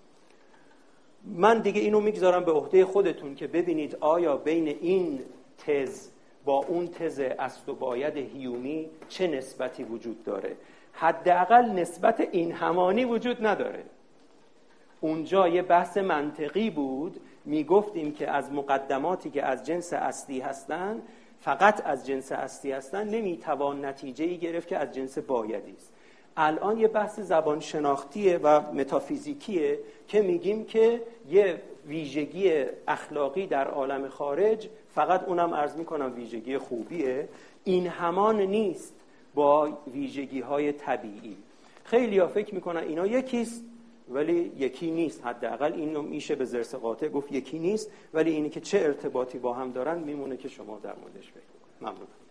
من دیگه اینو میگذارم به عهده خودتون که ببینید آیا بین این تز با اون تز اصل و باید هیومی چه نسبتی وجود داره. حداقل نسبت این همانی وجود نداره. اونجا یه بحث منطقی بود، میگفتیم که از مقدماتی که از جنس اصلی هستن، فقط از جنس اصلی هستن، نمیتوان نتیجه‌ای گرفت که از جنس بایدی است. الان یه بحث زبان شناختیه و متافیزیکیه که میگیم که یه ویژگی اخلاقی در عالم خارج، فقط اونم عرض میکنم ویژگی خوبیه، این همان نیست با ویژگی‌های طبیعی. خیلی‌ها فکر میکنن اینا یکیست ولی یکی نیست. حداقل اینو میشه به ضرس قاطع گفت یکی نیست، ولی اینی که چه ارتباطی با هم دارن میمونه که شما در موردش فکر کنید. ممنونم.